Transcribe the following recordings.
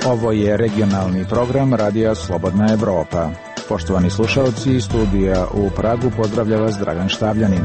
Ovo je regionalni program Radija Slobodna Evropa. Poštovani slušalci, iz studija u Pragu pozdravlja vas Dragan Štavljanin.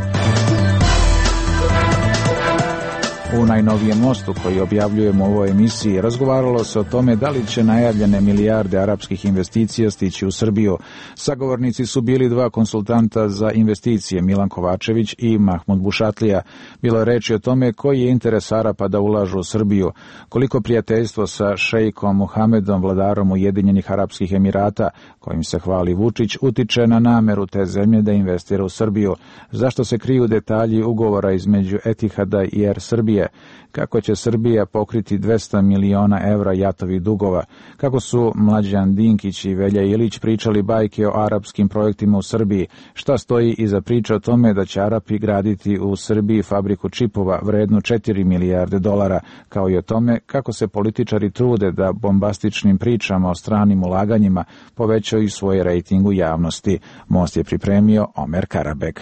U najnovijem mostu koji objavljujemo u ovoj emisiji razgovaralo se o tome da li će najavljene milijarde arapskih investicija stići u Srbiju. Sagovornici su bili dva konsultanta za investicije, Milan Kovačević i Mahmud Bušatlija. Bilo je reči o tome koji je interes Arapa da ulažu u Srbiju, koliko prijateljstvo sa šejkom Muhamedom, vladarom Ujedinjenih Arapskih Emirata, kojim se hvali Vučić, utiče na nameru te zemlje da investira u Srbiju, zašto se kriju detalji ugovora između Etihada i Air Srbije, kako će Srbija pokriti 200 miliona evra jatovih dugova, kako su Mlađan Dinkić i Velja Ilić pričali bajke o arapskim projektima u Srbiji, šta stoji iza priče o tome da će Arapi graditi u Srbiji fabriku čipova vrednu 4 milijarde dolara, kao i o tome kako se političari trude da bombastičnim pričama o stranim ulaganjima povećaju svoj rejting u javnosti. Most je pripremio Omer Karabek.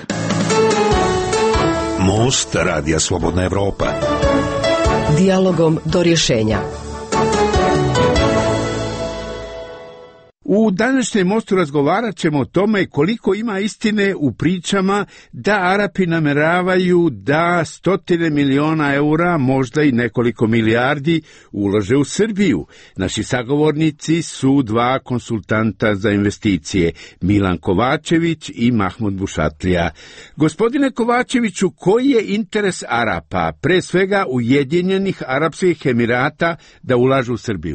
Most Radija Slobodna Evropa. Dijalogom do rješenja. U današnjem mostu razgovarat ćemo o tome koliko ima istine u pričama da Arapi nameravaju da 100 miliona eura, možda i nekoliko milijardi, ulože u Srbiju. Naši sagovornici su dva konsultanta za investicije, Milan Kovačević i Mahmud Bušatlija. Gospodine Kovačeviću, koji je interes Arapa, pre svega Ujedinjenih Arapskih Emirata, da ulažu u Srbiju?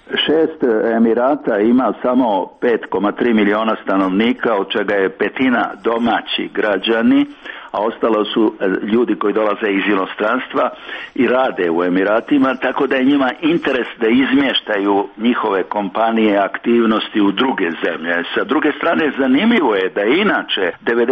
6 Emirata ima samo 5,3 miliona stanovnika, od čega je petina domaći građani, a ostalo su ljudi koji dolaze iz inostranstva i rade u Emiratima, tako da je njima interes da izmještaju njihove kompanije, aktivnosti u druge zemlje. Sa druge strane, zanimljivo je da je inače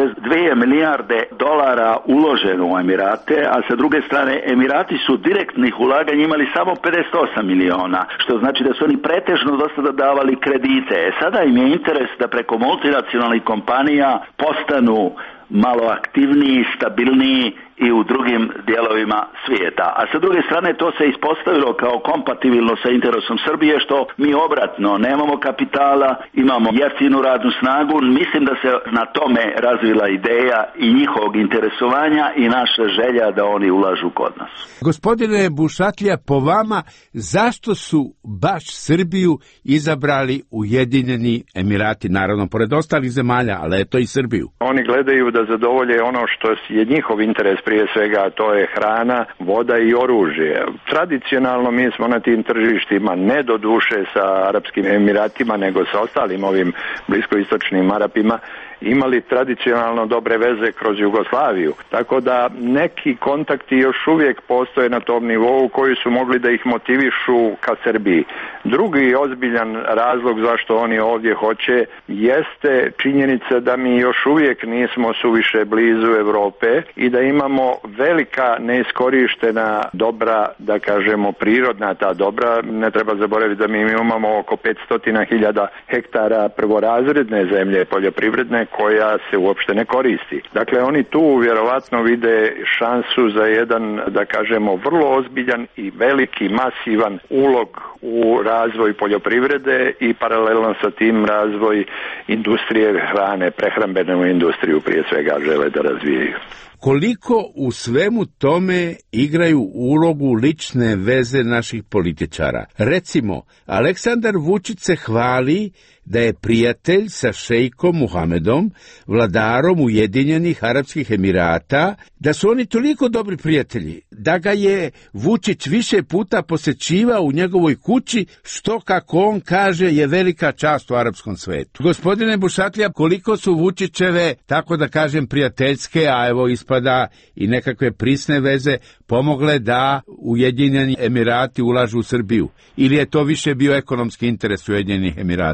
92 milijarde dolara uloženo u Emirate, a sa druge strane Emirati su direktnih ulaganja imali samo 58 miliona, što znači da su oni pretežno do sada davali kredite. Sada im je interes da preko multinacionalnih kompanija postanu malo aktivniji, stabilniji i u drugim dijelovima svijeta. A sa druge strane to se ispostavilo kao kompatibilno sa interesom Srbije, što mi obratno nemamo kapitala, imamo jeftinu radnu snagu. Mislim da se na tome razvila ideja i njihovog interesovanja i naša želja da oni ulažu kod nas. Gospodine Bušatlija, po vama, zašto su baš Srbiju izabrali Ujedinjeni Emirati, naravno pored ostalih zemalja, ali eto i Srbiju? Oni gledaju da zadovolje ono što je njihov interes, prije svega to je hrana, voda i oružje. Tradicionalno mi smo na tim tržištima, ne do duše sa Arapskim Emiratima, nego sa ostalim ovim bliskoistočnim Arapima, imali tradicionalno dobre veze kroz Jugoslaviju. Tako da neki kontakti još uvijek postoje na tom nivou koji su mogli da ih motivišu ka Srbiji. Drugi ozbiljan razlog zašto oni ovdje hoće jeste činjenica da mi još uvijek nismo suviše blizu Europe i da imamo velika neiskorištena dobra, da kažemo prirodna ta dobra. Ne treba zaboraviti da mi imamo oko 500.000 hektara prvorazredne zemlje poljoprivredne koja se uopšte ne koristi. Dakle, oni tu vjerovatno vide šansu za jedan, da kažemo, vrlo ozbiljan i veliki, masivan ulog u razvoj poljoprivrede i paralelno sa tim razvoj industrije hrane, prehrambenu industriju prije svega žele da razvijaju. Koliko u svemu tome igraju ulogu lične veze naših političara? Recimo, Aleksandar Vučić se hvali da je prijatelj sa šejkom Muhamedom, vladarom Ujedinjenih Arapskih Emirata, da su oni toliko dobri prijatelji, da ga je Vučić više puta posećivao u njegovoj kući, što, kako on kaže, je velika čast u arapskom svetu. Gospodine Bušatlija, koliko su Vučićeve, tako da kažem, prijateljske, a evo ispada i nekakve prisne veze, pomogle da Ujedinjeni Emirati ulažu u Srbiju? Ili je to više bio ekonomski interes Ujedinjenih Emirata? Pa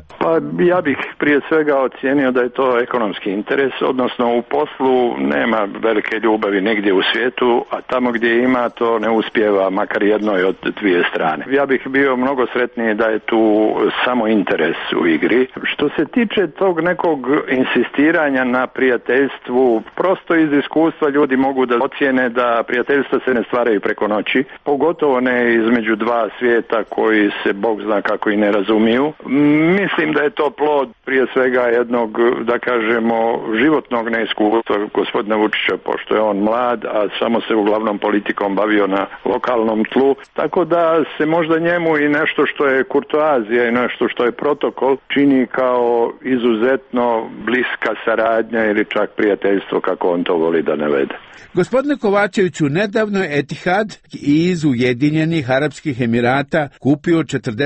Ja bih prije svega ocijenio da je to ekonomski interes, odnosno u poslu nema velike ljubavi negdje u svijetu, a tamo gdje ima to ne uspijeva makar jednoj od dvije strane. Ja bih bio mnogo sretniji da je tu samo interes u igri. Što se tiče tog nekog insistiranja na prijateljstvu, prosto iz iskustva ljudi mogu da ocijene da prijateljstva se ne stvaraju preko noći, pogotovo ne između dva svijeta koji se Bog zna kako i ne razumiju. Mislim da je to plod prije svega jednog, da kažemo, životnog neiskustva gospodina Vučića, pošto je on mlad, a samo se uglavnom politikom bavio na lokalnom tlu, tako da se možda njemu i nešto što je kurtoazija i nešto što je protokol čini kao izuzetno bliska saradnja ili čak prijateljstvo, kako on to voli da navede. Gospodine Kovačeviću, nedavno je Etihad iz Ujedinjenih Arapskih Emirata kupio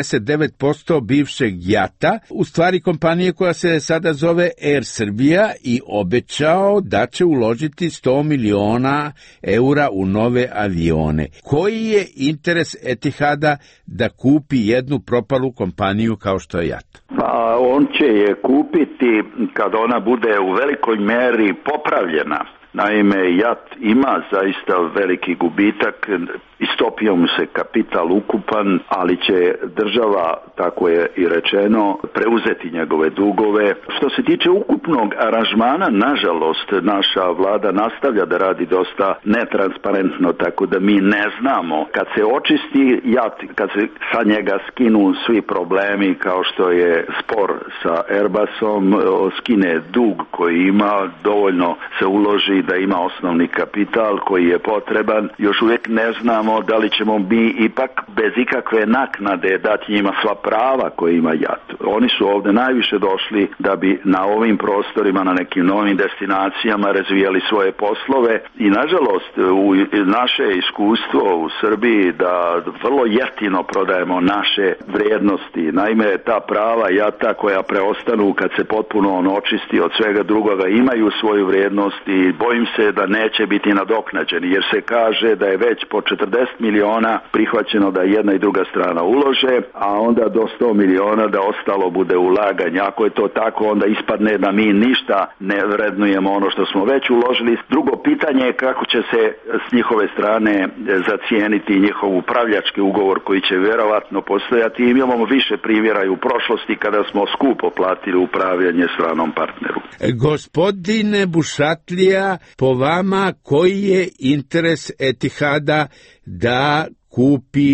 49% bivšeg JAT-a, u stvari kompanije koja se sada zove Air Srbija, i obećao da će uložiti 100 miliona eura u nove avione. Koji je interes Etihada da kupi jednu propalu kompaniju kao što je JAT? Pa on će je kupiti kad ona bude u velikoj meri popravljena. Naime, JAT ima zaista veliki gubitak, istopio mu se kapital ukupan, ali će država, tako je i rečeno, preuzeti njegove dugove. Što se tiče ukupnog aranžmana, nažalost, naša vlada nastavlja da radi dosta netransparentno, tako da mi ne znamo. Kad se očisti JAT, kad se sa njega skinu svi problemi, kao što je spor sa Airbusom, skine dug koji ima, dovoljno se uloži da ima osnovni kapital koji je potreban, još uvijek ne znamo da li ćemo mi ipak bez ikakve naknade dati njima sva prava koje ima JAT. Oni su ovdje najviše došli da bi na ovim prostorima, na nekim novim destinacijama razvijali svoje poslove i nažalost u naše iskustvo u Srbiji da vrlo jeftino prodajemo naše vrijednosti. Naime, ta prava JAT-a koja preostanu kad se potpuno on očisti od svega drugoga imaju svoju vrijednost i bojim se da neće biti nadoknađeni, jer se kaže da je već po 40 miliona prihvaćeno da jedna i druga strana ulože, a onda do 100 miliona da ostalo bude ulaganje. Ako je to tako, onda ispadne da mi ništa ne vrednujemo ono što smo već uložili. Drugo pitanje je kako će se s njihove strane zacijeniti njihov upravljački ugovor koji će vjerovatno postojati. Imamo više primjera i u prošlosti kada smo skupo platili upravljanje stranom partneru. Gospodine Bušatlija, po vama koji je interes Etihada da kupi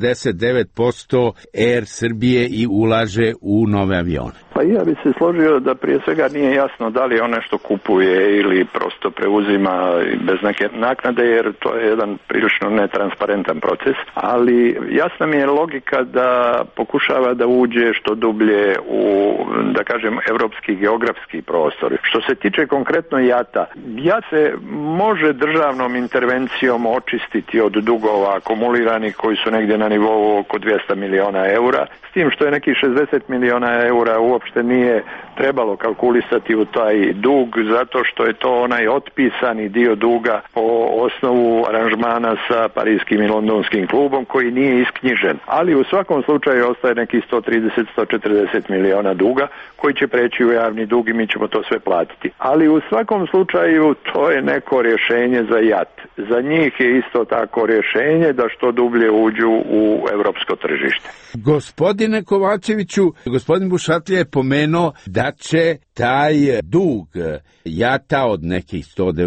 49% Air Srbije i ulaže u nove avione? Pa ja bi se složio da prije svega nije jasno da li on nešto kupuje ili prosto preuzima bez neke naknade, jer to je jedan prilično netransparentan proces, ali jasna mi je logika da pokušava da uđe što dublje u, da kažem, evropski geografski prostor. Što se tiče konkretno JAT-a, JAT se može državnom intervencijom očistiti od dugova akumuliranih koji su negdje na nivou oko 200 miliona eura, s tim što je neki 60 miliona eura uopšte nije trebalo kalkulisati u taj dug, zato što je to onaj otpisani dio duga po osnovu aranžmana sa parijskim i londonskim klubom koji nije isknjižen. Ali u svakom slučaju ostaje neki 130-140 miliona duga koji će preći u javni dug i mi ćemo to sve platiti. Ali u svakom slučaju to je neko rješenje za JAT. Za njih je isto tako rješenje da što dublje uđu u evropsko tržište. Gospodine Kovačeviću, gospodin Bušatlija je pomenuo da će taj dug JAT-a od nekih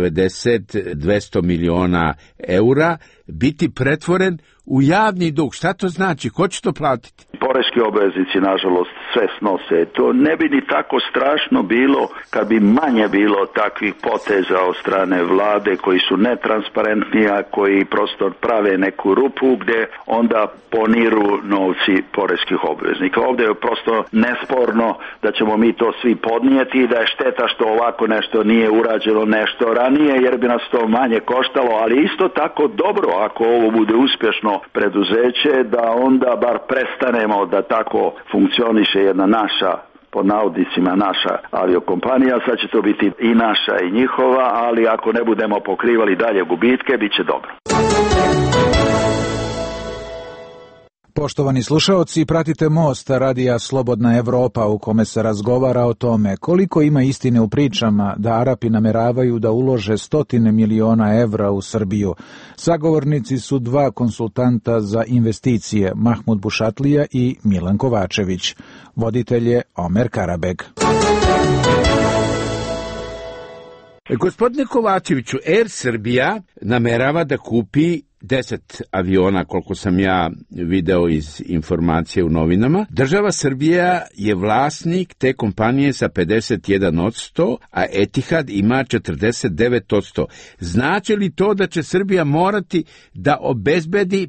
190-200 miliona eura biti pretvoren u javni dug. Šta to znači? Ko će to platiti? Poreski obveznici, nažalost, sve snose. To ne bi ni tako strašno bilo kad bi manje bilo takvih poteza od strane vlade koji su netransparentni, a koji prosto prave neku rupu gdje onda poniru novci poreskih obveznika. Ovdje je prosto nesporno da ćemo mi to svi podnijeti i da je šteta što ovako nešto nije urađeno nešto ranije, jer bi nas to manje koštalo, ali isto tako dobro ako ovo bude uspješno preduzeće, da onda bar prestanemo da tako funkcioniše jedna naša, pod navodnicima naša aviokompanija. Sad će to biti i naša i njihova, ali ako ne budemo pokrivali dalje gubitke, bit će dobro. Poštovani slušaoci, pratite Most, radija Slobodna Evropa, u kome se razgovara o tome koliko ima istine u pričama da Arapi nameravaju da ulože 100 miliona evra u Srbiju. Sagovornici su dva konsultanta za investicije, Mahmud Bušatlija i Milan Kovačević. Voditelj je Omer Karabeg. Gospodine Kovačeviću, Air Srbija namerava da kupi 10 aviona, koliko sam ja video iz informacije u novinama. Država Srbija je vlasnik te kompanije sa 51%, a Etihad ima 49%. Znači li to da će Srbija morati da obezbedi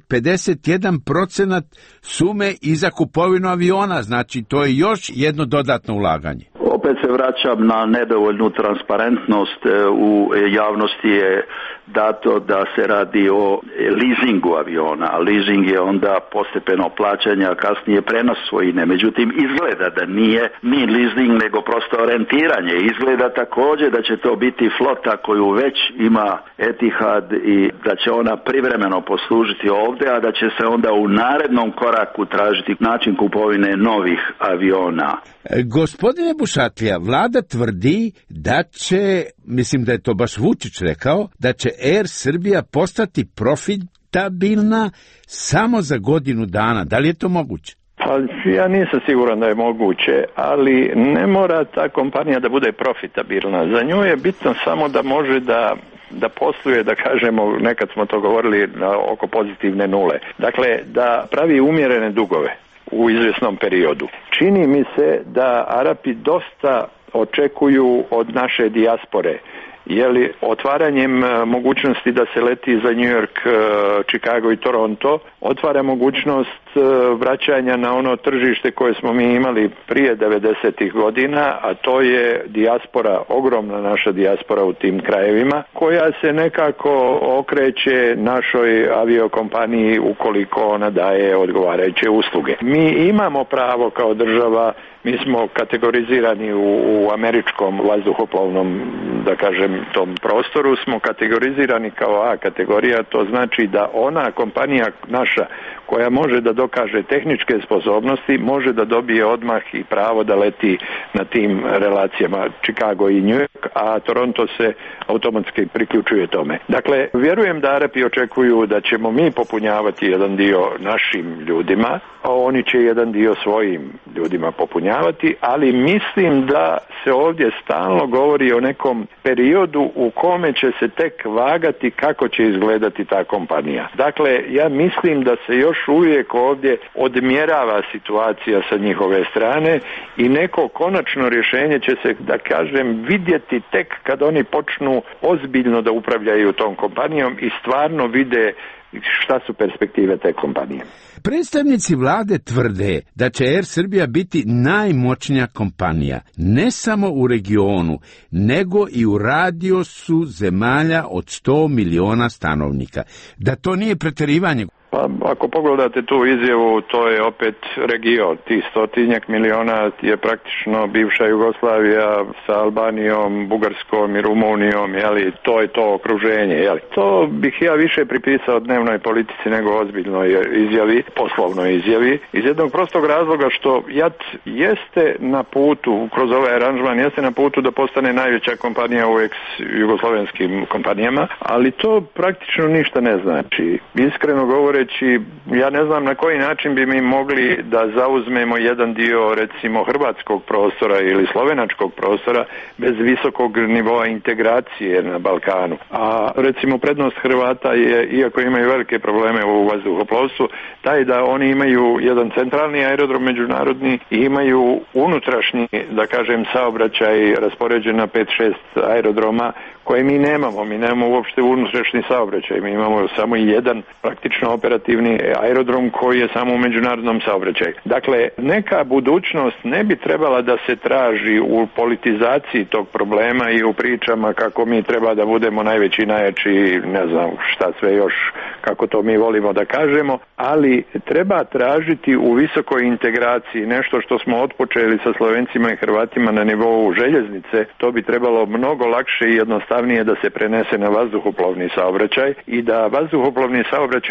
51% sume i za kupovinu aviona? Znači, to je još jedno dodatno ulaganje. Opet se vraćam na nedovoljnu transparentnost. U javnosti je dato da se radi o leasingu aviona, a leasing je onda postepeno plaćanje, a kasnije prenos svojine. Međutim, izgleda da nije ni leasing, nego prosto orijentiranje. Izgleda također da će to biti flota koju već ima Etihad i da će ona privremeno poslužiti ovdje, a da će se onda u narednom koraku tražiti način kupovine novih aviona. Gospodine Bušatlija, vlada tvrdi da će, mislim da je to baš Vučić rekao, da će Air Srbija postati profitabilna samo za godinu dana. Da li je to moguće? Pa ja nisam siguran da je moguće, ali ne mora ta kompanija da bude profitabilna. Za nju je bitno samo da može da posluje, da kažemo, nekad smo to govorili, oko pozitivne nule. Dakle, da pravi umjerene dugove u izvjesnom periodu. Čini mi se da Arapi dosta očekuju od naše dijaspore. Je li otvaranjem mogućnosti da se leti za New York, Chicago i Toronto otvara mogućnost vraćanja na ono tržište koje smo mi imali prije 90-ih godina, a to je dijaspora, ogromna naša dijaspora u tim krajevima, koja se nekako okreće našoj aviokompaniji ukoliko ona daje odgovarajuće usluge. Mi imamo pravo kao država, mi smo kategorizirani u američkom vazduhoplovnom, da kažem, tom prostoru smo kategorizirani kao A kategorija, to znači da ona kompanija naša koja može da dokaže tehničke sposobnosti, može da dobije odmah i pravo da leti na tim relacijama Chicago i New York, a Toronto se automatski priključuje tome. Dakle, vjerujem da Arapi očekuju da ćemo mi popunjavati jedan dio našim ljudima, a oni će jedan dio svojim ljudima popunjavati, ali mislim da se ovdje stalno govori o nekom periodu u kome će se tek vagati kako će izgledati ta kompanija. Dakle, ja mislim da se još uvijek ovdje odmjerava situacija sa njihove strane i neko konačno rješenje će se, da kažem, vidjeti tek kad oni počnu ozbiljno da upravljaju tom kompanijom i stvarno vide šta su perspektive te kompanije. Predstavnici vlade tvrde da će Air Srbija biti najmoćnija kompanija, ne samo u regionu, nego i u radijusu zemalja od 100 miliona stanovnika. Da to nije pretjerivanje? Pa, ako pogledate tu izjavu, to je opet region. Ti 100 miliona je praktično bivša Jugoslavija sa Albanijom, Bugarskom i Rumunijom, jeli, to je to okruženje, jeli. To bih ja više pripisao dnevnoj politici nego ozbiljnoj izjavi, poslovnoj izjavi, iz jednog prostog razloga što JAT jeste na putu, kroz ovaj aranžman, jeste na putu da postane najveća kompanija u ex-jugoslovenskim kompanijama, ali to praktično ništa ne znači. Iskreno govoreći, ja ne znam na koji način bi mi mogli da zauzmemo jedan dio, recimo, hrvatskog prostora ili slovenačkog prostora bez visokog nivoa integracije na Balkanu. A recimo prednost Hrvata je, iako imaju velike probleme u vazduhoplovstvu, taj da oni imaju jedan centralni aerodrom međunarodni i imaju unutrašnji, da kažem, saobraćaj raspoređen na 5-6 aerodroma koje mi nemamo. Mi nemamo uopšte unutrašnji saobraćaj. Mi imamo samo jedan praktično operativni aerodrom koji je samo u međunarodnom saobraćaju. Dakle, neka budućnost ne bi trebala da se traži u politizaciji tog problema i u pričama kako mi treba da budemo najveći, najjači, ne znam šta sve još, kako to mi volimo da kažemo, ali treba tražiti u visokoj integraciji nešto što smo otpočeli sa Slovencima i Hrvatima na nivou željeznice. To bi trebalo mnogo lakše i jednostavnije da se prenese na vazduhoplovni saobraćaj i da vazduhoplovni saobraćaj na Balkanu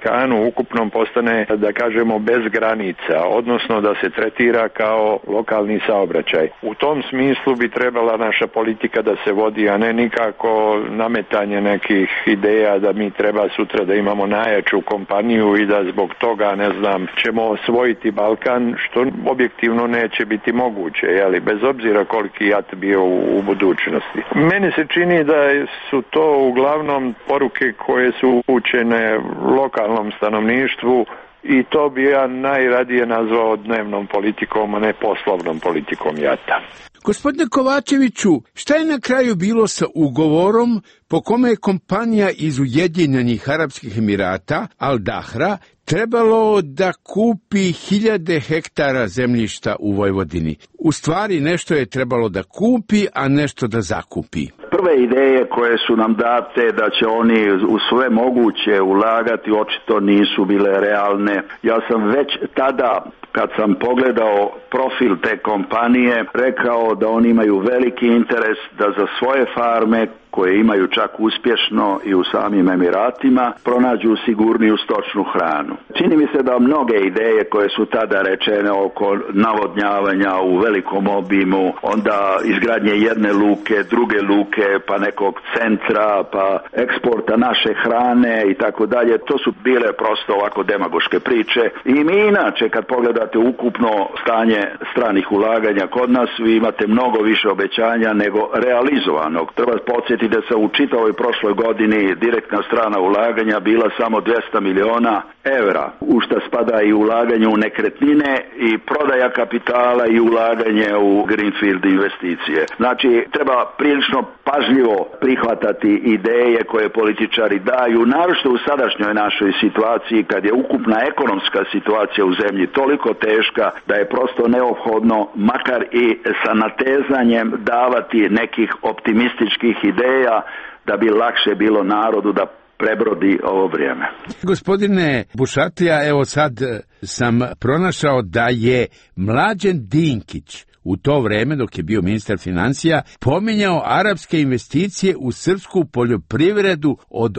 Balkanu ukupnom postane, da kažemo, bez granica, odnosno da se tretira kao lokalni saobraćaj. U tom smislu bi trebala naša politika da se vodi, a ne nikako nametanje nekih ideja da mi treba sutra da imamo najjaču kompaniju i da zbog toga, ne znam, ćemo osvojiti Balkan, što objektivno neće biti moguće, jeli, bez obzira koliki jat bio u budućnosti. Meni se čini da su to uglavnom poruke koje su upućene lokalnom stanovništvu i to bi ja najradije nazvao dnevnom politikom, a ne poslovnom politikom jata. Gospodine Kovačeviću, šta je na kraju bilo sa ugovorom po kome je kompanija iz Ujedinjenih Arapskih Emirata, Al Dahra, trebalo da kupi 1000 hektara zemljišta u Vojvodini? U stvari nešto je trebalo da kupi, a nešto da zakupi. Prve ideje koje su nam date da će oni u sve moguće ulagati očito nisu bile realne. Ja sam već tada, kad sam pogledao profil te kompanije, rekao da oni imaju veliki interes da za svoje farme, koje imaju čak uspješno i u samim Emiratima, pronađu sigurniju stočnu hranu. Čini mi se da mnoge ideje koje su tada rečene oko navodnjavanja u velikom obimu, onda izgradnje jedne luke, druge luke, pa nekog centra, pa eksporta naše hrane i tako dalje, to su bile prosto ovako demagoške priče. I mi inače, kad pogledate ukupno stanje stranih ulaganja kod nas, vi imate mnogo više obećanja nego realizovanog. Treba podsjetiti da se u čitavoj prošloj godini direktna strana ulaganja bila samo 200 miliona evra, u što spada i ulaganje u nekretnine i prodaja kapitala i ulaganje u greenfield investicije. Znači, treba prilično pažljivo prihvatati ideje koje političari daju, naročito u sadašnjoj našoj situaciji, kad je ukupna ekonomska situacija u zemlji toliko teška da je prosto neophodno, makar i sa natezanjem, davati nekih optimističkih ideja da bi lakše bilo narodu da prebrodi ovo vrijeme. Gospodine Bušatlija, evo sad sam pronašao da je Mlađen Dinkić u to vreme, dok je bio ministar financija, pominjao arapske investicije u srpsku poljoprivredu od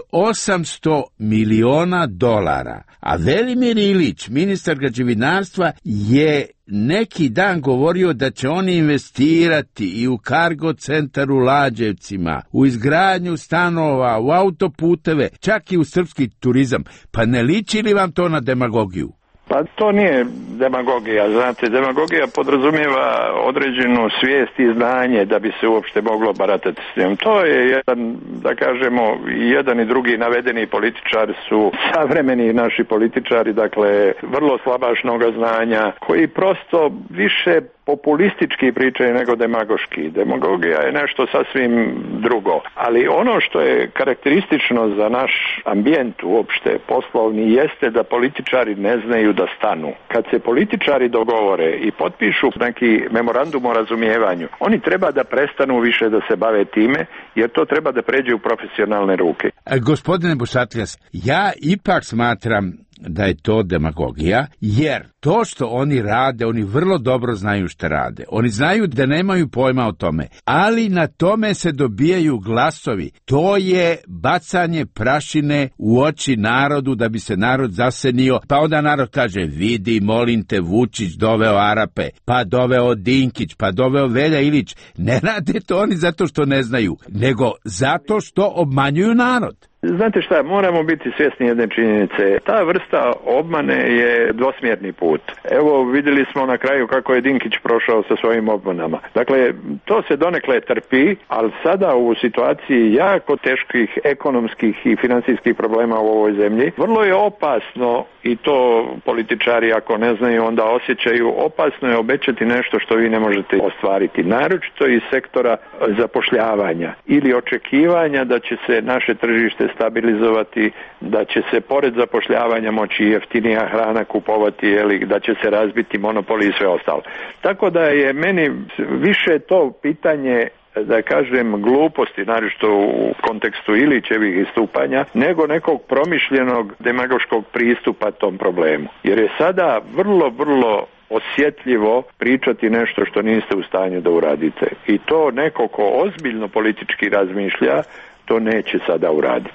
800 miliona dolara. A Velimir Ilić, ministar građevinarstva, je neki dan govorio da će oni investirati i u kargo centar u Lađevcima, u izgradnju stanova, u autoputeve, čak i u srpski turizam. Pa ne liči li vam to na demagogiju? Pa to nije demagogija, znate, demagogija podrazumijeva određenu svijest i znanje da bi se uopšte moglo baratati s njom. To je jedan, da kažemo, jedan i drugi navedeni političar su savremeni naši političari, dakle, vrlo slabašnoga znanja, koji prosto više populistički pričaju nego demagoški. Demagogija je nešto sasvim drugo. Ali ono što je karakteristično za naš ambijent uopšte poslovni jeste da političari ne znaju da stanu. Kad se političari dogovore i potpišu neki memorandum o razumijevanju, oni treba da prestanu više da se bave time, jer to treba da pređe u profesionalne ruke. Gospodine Bušatljas, ja ipak smatram da je to demagogija, jer to što oni rade, oni vrlo dobro znaju šta rade. Oni znaju da nemaju pojma o tome, ali na tome se dobijaju glasovi. To je bacanje prašine u oči narodu da bi se narod zasenio, pa onda narod kaže, vidi, molim te, Vučić doveo Arape, pa doveo Dinkić, pa doveo Velja Ilić. Ne rade to oni zato što ne znaju, nego zato što obmanjuju narod. Znate šta, moramo biti svjesni jedne činjenice. Ta vrsta obmane je dvosmjerni put. Evo, vidjeli smo na kraju kako je Dinkić prošao sa svojim obmanama. Dakle, to se donekle trpi, ali sada u situaciji jako teških ekonomskih i financijskih problema u ovoj zemlji, vrlo je opasno, i to političari ako ne znaju onda osjećaju, opasno je obećati nešto što vi ne možete ostvariti. Naročito iz sektora zapošljavanja ili očekivanja da će se naše tržište stabilizovati, da će se pored zapošljavanja moći jeftinija hrana kupovati, da će se razbiti monopoli i sve ostalo. Tako da je meni više to pitanje, da kažem, gluposti, naročito u kontekstu Ilićevih istupanja, nego nekog promišljenog demagoškog pristupa tom problemu. Jer je sada vrlo osjetljivo pričati nešto što niste u stanju da uradite. I to neko ko ozbiljno politički razmišlja, to neće sada uraditi.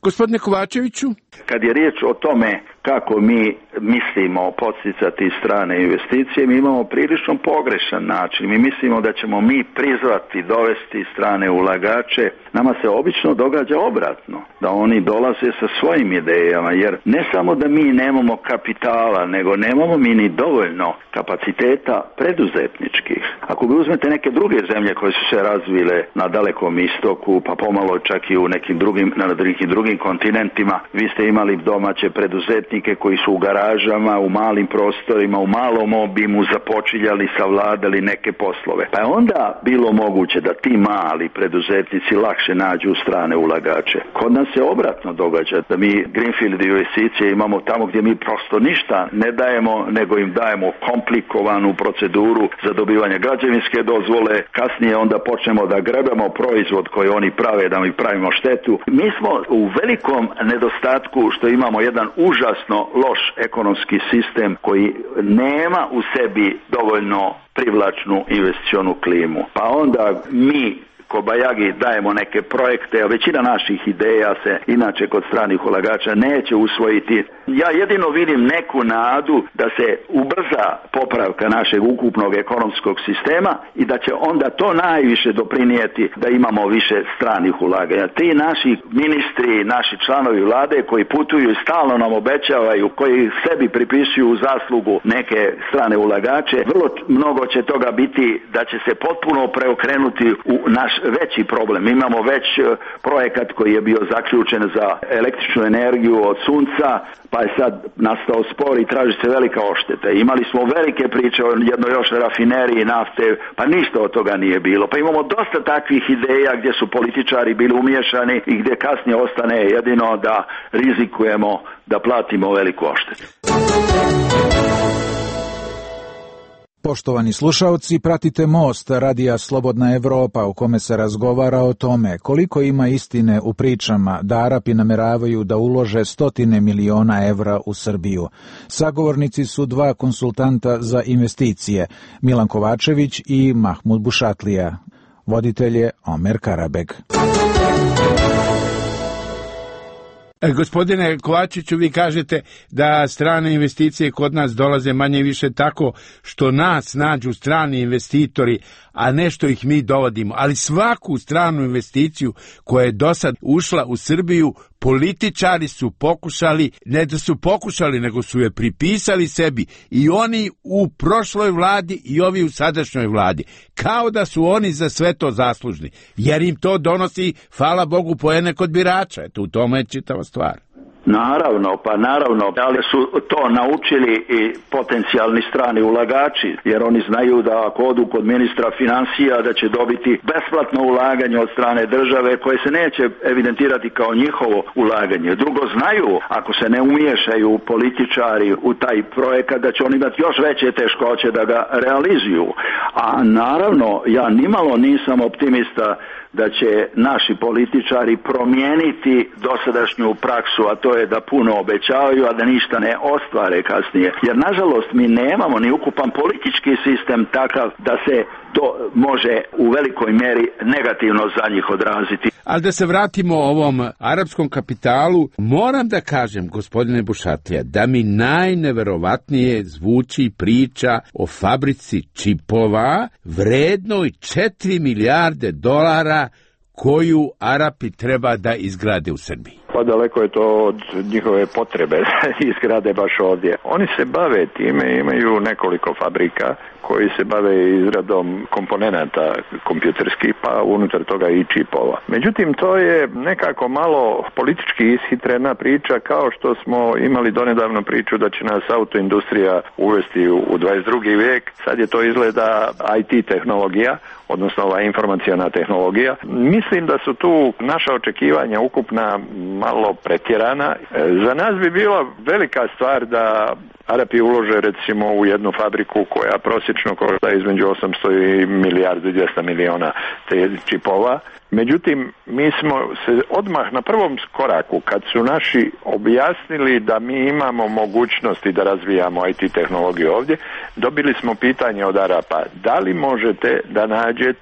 Gospodine Kovačeviću? Kad je riječ o tome kako mi mislimo podsticati strane investicije, mi imamo prilično pogrešan način. Mi mislimo da ćemo mi prizvati, dovesti strane ulagače. Nama se obično događa obratno, da oni dolaze sa svojim idejama, jer ne samo da mi nemamo kapitala, nego nemamo mi ni dovoljno kapaciteta preduzetničkih. Ako vi uzmete neke druge zemlje koje su se razvile na Dalekom istoku, pa pomalo čak i u nekim drugim kontinentima, vi ste imali domaće preduzetnike koji su u garažama, u malim prostorima, u malom obimu započinjali, savladali neke poslove. Pa je onda bilo moguće da ti mali preduzetnici lakše nađu strane ulagače. Kod nas se obratno događa da mi greenfield investicije imamo tamo gdje mi prosto ništa ne dajemo, nego im dajemo komplikovanu proceduru za dobivanje građevinske dozvole. Kasnije onda počnemo da grebemo proizvod koji oni prave, da mi pravimo štetu. Mi smo u velikom nedostatku što imamo jedan užasno loš ekonomski sistem koji nema u sebi dovoljno privlačnu investicionu klimu. Pa onda mi kobajagi dajemo neke projekte, a većina naših ideja se inače kod stranih ulagača neće usvojiti. Ja jedino vidim neku nadu da se ubrza popravka našeg ukupnog ekonomskog sistema i da će onda to najviše doprinijeti da imamo više stranih ulaganja. Ti naši ministri, naši članovi vlade koji putuju i stalno nam obećavaju, koji sebi pripisuju zaslugu neke strane ulagače, vrlo mnogo će toga biti da će se potpuno preokrenuti u naš veći problem. Imamo već projekat koji je bio zaključen za električnu energiju od sunca, pa je sad nastao spor i traži se velika odšteta. Imali smo velike priče o jednoj još rafineriji nafte, pa ništa od toga nije bilo. Pa imamo dosta takvih ideja gdje su političari bili umiješani i gdje kasnije ostane jedino da rizikujemo da platimo veliku odštetu. Poštovani slušalci, pratite Most, radija Slobodna Evropa, u kome se razgovara o tome koliko ima istine u pričama da Arapi nameravaju da ulože 100 miliona evra u Srbiju. Sagovornici su dva konsultanta za investicije, Milan Kovačević i Mahmud Bušatlija. Voditelj je Omer Karabeg. Gospodine Kovačiću, vi kažete da strane investicije kod nas dolaze manje više tako što nas nađu strani investitori, a ne što ih mi dovodimo. Ali svaku stranu investiciju koja je do sad ušla u Srbiju, političari su pokušali, ne da su pokušali, nego su je pripisali sebi. I oni u prošloj vladi i ovi u sadašnjoj vladi. Kao da su oni za sve to zaslužni. Jer im to donosi, hvala Bogu, poene kod birača. Eto, u tome je čitava stvar. Naravno, ali su to naučili i potencijalni strani ulagači, jer oni znaju da ako odu kod ministra financija da će dobiti besplatno ulaganje od strane države koje se neće evidentirati kao njihovo ulaganje. Drugo, znaju ako se ne umiješaju političari u taj projekat da će oni imati još veće teškoće da ga realizuju. A naravno, ja nimalo nisam optimista da će naši političari promijeniti dosadašnju praksu, a to je da puno obećavaju, a da ništa ne ostvare kasnije. Jer nažalost mi nemamo ni ukupan politički sistem takav da se to može u velikoj mjeri negativno za njih odraziti. Ali da se vratimo ovom arapskom kapitalu, moram da kažem, gospodine Bušatlija, da mi najneverovatnije zvuči priča o fabrici čipova vrednoj 4 milijarde dolara koju Arapi treba da izgrade u Srbiji. Pa daleko je to od njihove potrebe izgrade baš ovdje. Oni se bave time, imaju nekoliko fabrika koji se bave izradom komponenata kompjuterskih, pa unutar toga i čipova. Međutim, to je nekako malo politički ishitrena priča, kao što smo imali donedavno priču da će nas autoindustrija uvesti u 22. vijek. Sad je to izgleda IT tehnologija, odnosno ova informaciona tehnologija. Mislim da su tu naša očekivanja ukupna malo pretjerana. Za nas bi bila velika stvar da Arapi ulože recimo u jednu fabriku koja prosječno košta između 800 i milijardu i 200 miliona te čipova. Međutim, mi smo se odmah na prvom koraku, kad su naši objasnili da mi imamo mogućnosti da razvijamo IT tehnologiju ovdje, dobili smo pitanje od Arapa, da li možete da nađete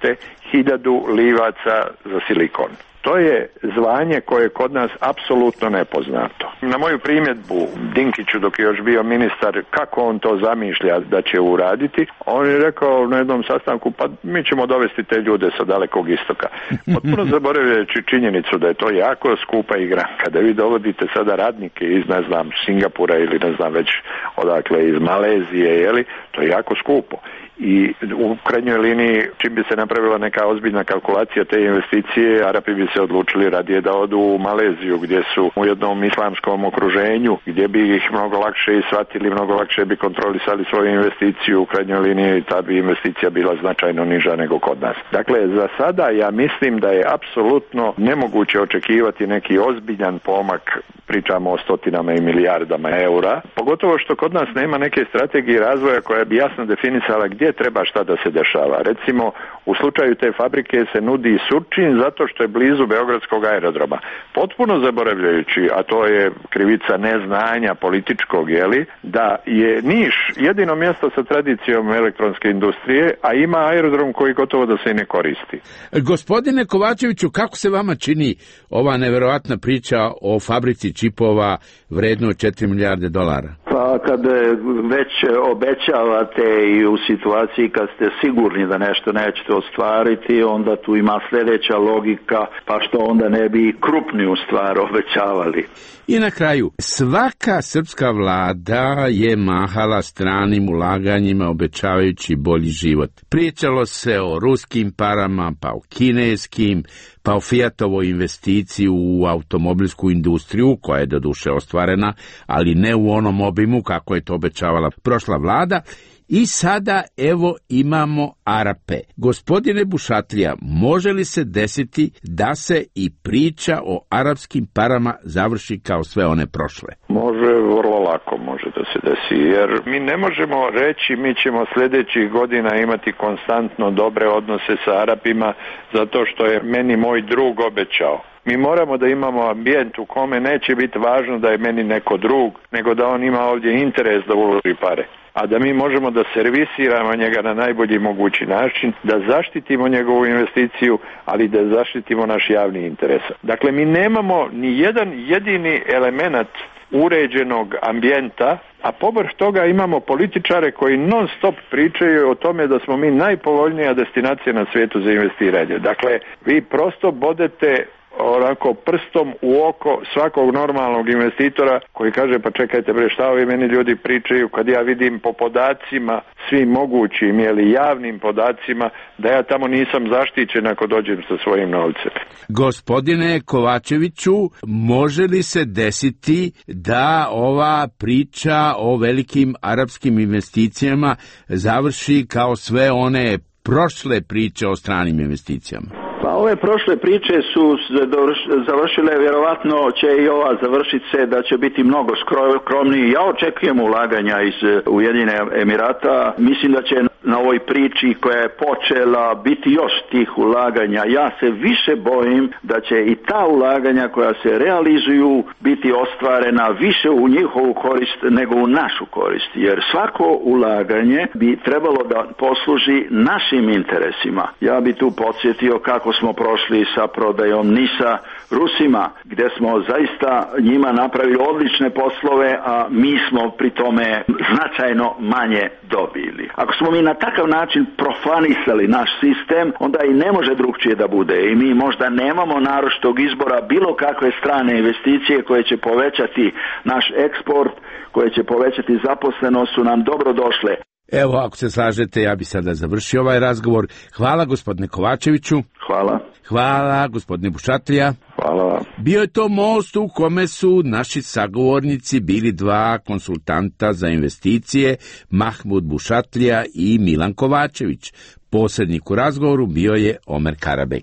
1000 livaca za silikon. To je zvanje koje je kod nas apsolutno nepoznato. Na moju primjedbu Dinkiću dok je još bio ministar kako on to zamišlja da će uraditi, on je rekao na jednom sastanku pa mi ćemo dovesti te ljude sa Dalekog istoka. Potpuno zaboravljajući činjenicu da je to jako skupa igra. Kada vi dovodite sada radnike iz ne znam Singapura ili ne znam već odakle iz Malezije, jeli, to je jako skupo. I u krajnjoj liniji čim bi se napravila neka ozbiljna kalkulacija te investicije, Arapi bi se odlučili radije da odu u Maleziju gdje su u jednom islamskom okruženju, gdje bi ih mnogo lakše i shvatili, mnogo lakše bi kontrolisali svoju investiciju, u krajnjoj liniji ta bi investicija bila značajno niža nego kod nas. Dakle, za sada ja mislim da je apsolutno nemoguće očekivati neki ozbiljan pomak, pričamo o stotinama i milijardama eura, pogotovo što kod nas nema neke strategije razvoja koja bi jasno definisala gdje treba šta da se dešava. Recimo, u slučaju te fabrike se nudi Surčin zato što je blizu Beogradskog aerodroma. Potpuno zaboravljajući, a to je krivica neznanja političkog, jeli, da je Niš jedino mjesto sa tradicijom elektronske industrije, a ima aerodrom koji gotovo da se i ne koristi. Gospodine Kovačeviću, kako se vama čini ova neverovatna priča o fabrici čipova vredno $4 milijarde? Pa kad već obećavate i u situaciji kad ste sigurni da nešto nećete ostvariti, onda tu ima sljedeća logika, pa što onda ne bi krupniju stvar obećavali. I na kraju, svaka srpska vlada je mahala stranim ulaganjima obećavajući bolji život. Pričalo se o ruskim parama, pa o kineskim, pa o Fiatovoj investiciji u automobilsku industriju, koja je doduše ostvarena, ali ne u onom obimu kako je to obećavala prošla vlada. I sada evo imamo Arape. Gospodine Bušatlija, može li se desiti da se i priča o arapskim parama završi kao sve one prošle? Može, vrlo lako može da se desi, jer mi ne možemo reći mi ćemo sljedećih godina imati konstantno dobre odnose sa Arapima zato što je meni moj drug obećao. Mi moramo da imamo ambijent u kome neće biti važno da je meni neko drug, nego da on ima ovdje interes da uloži pare. A da mi možemo da servisiramo njega na najbolji mogući način, da zaštitimo njegovu investiciju, ali da zaštitimo naš javni interes. Dakle, mi nemamo ni jedan jedini element uređenog ambijenta, a povrh toga imamo političare koji non stop pričaju o tome da smo mi najpovoljnija destinacija na svijetu za investiranje. Dakle, vi prosto bodete onako prstom u oko svakog normalnog investitora koji kaže pa čekajte bre, šta ovi meni ljudi pričaju kad ja vidim po podacima svim mogućim ili javnim podacima da ja tamo nisam zaštićen ako dođem sa svojim novcem. Gospodine Kovačeviću, može li se desiti da ova priča o velikim arapskim investicijama završi kao sve one prošle priče o stranim investicijama? Pa ove prošle priče su završile, vjerovatno će i ova završiti se da će biti mnogo skromniji. Ja očekujem ulaganja iz Ujedinjenih Emirata. Mislim da će na ovoj priči koja je počela biti još tih ulaganja. Ja se više bojim da će i ta ulaganja koja se realizuju biti ostvarena više u njihovu korist nego u našu korist. Jer svako ulaganje bi trebalo da posluži našim interesima. Ja bi tu podsjetio kako smo prošli sa prodajom NIS-a Rusima, gdje smo zaista njima napravili odlične poslove, a mi smo pri tome značajno manje dobili. Ako smo mi na takav način profanisali naš sistem, onda i ne može drugčije da bude. I mi možda nemamo naročitog izbora bilo kakve strane investicije koje će povećati naš eksport, koje će povećati zaposlenost, su nam dobro došle. Evo, ako se slažete, ja bi sada završio ovaj razgovor. Hvala gospodine Kovačeviću. Hvala. Hvala gospodine Bušatlija. Hvala vam. Bio je to most u kome su naši sagovornici bili dva konsultanta za investicije, Mahmud Bušatlija i Milan Kovačević. Posrednik u razgovoru bio je Omer Karabek.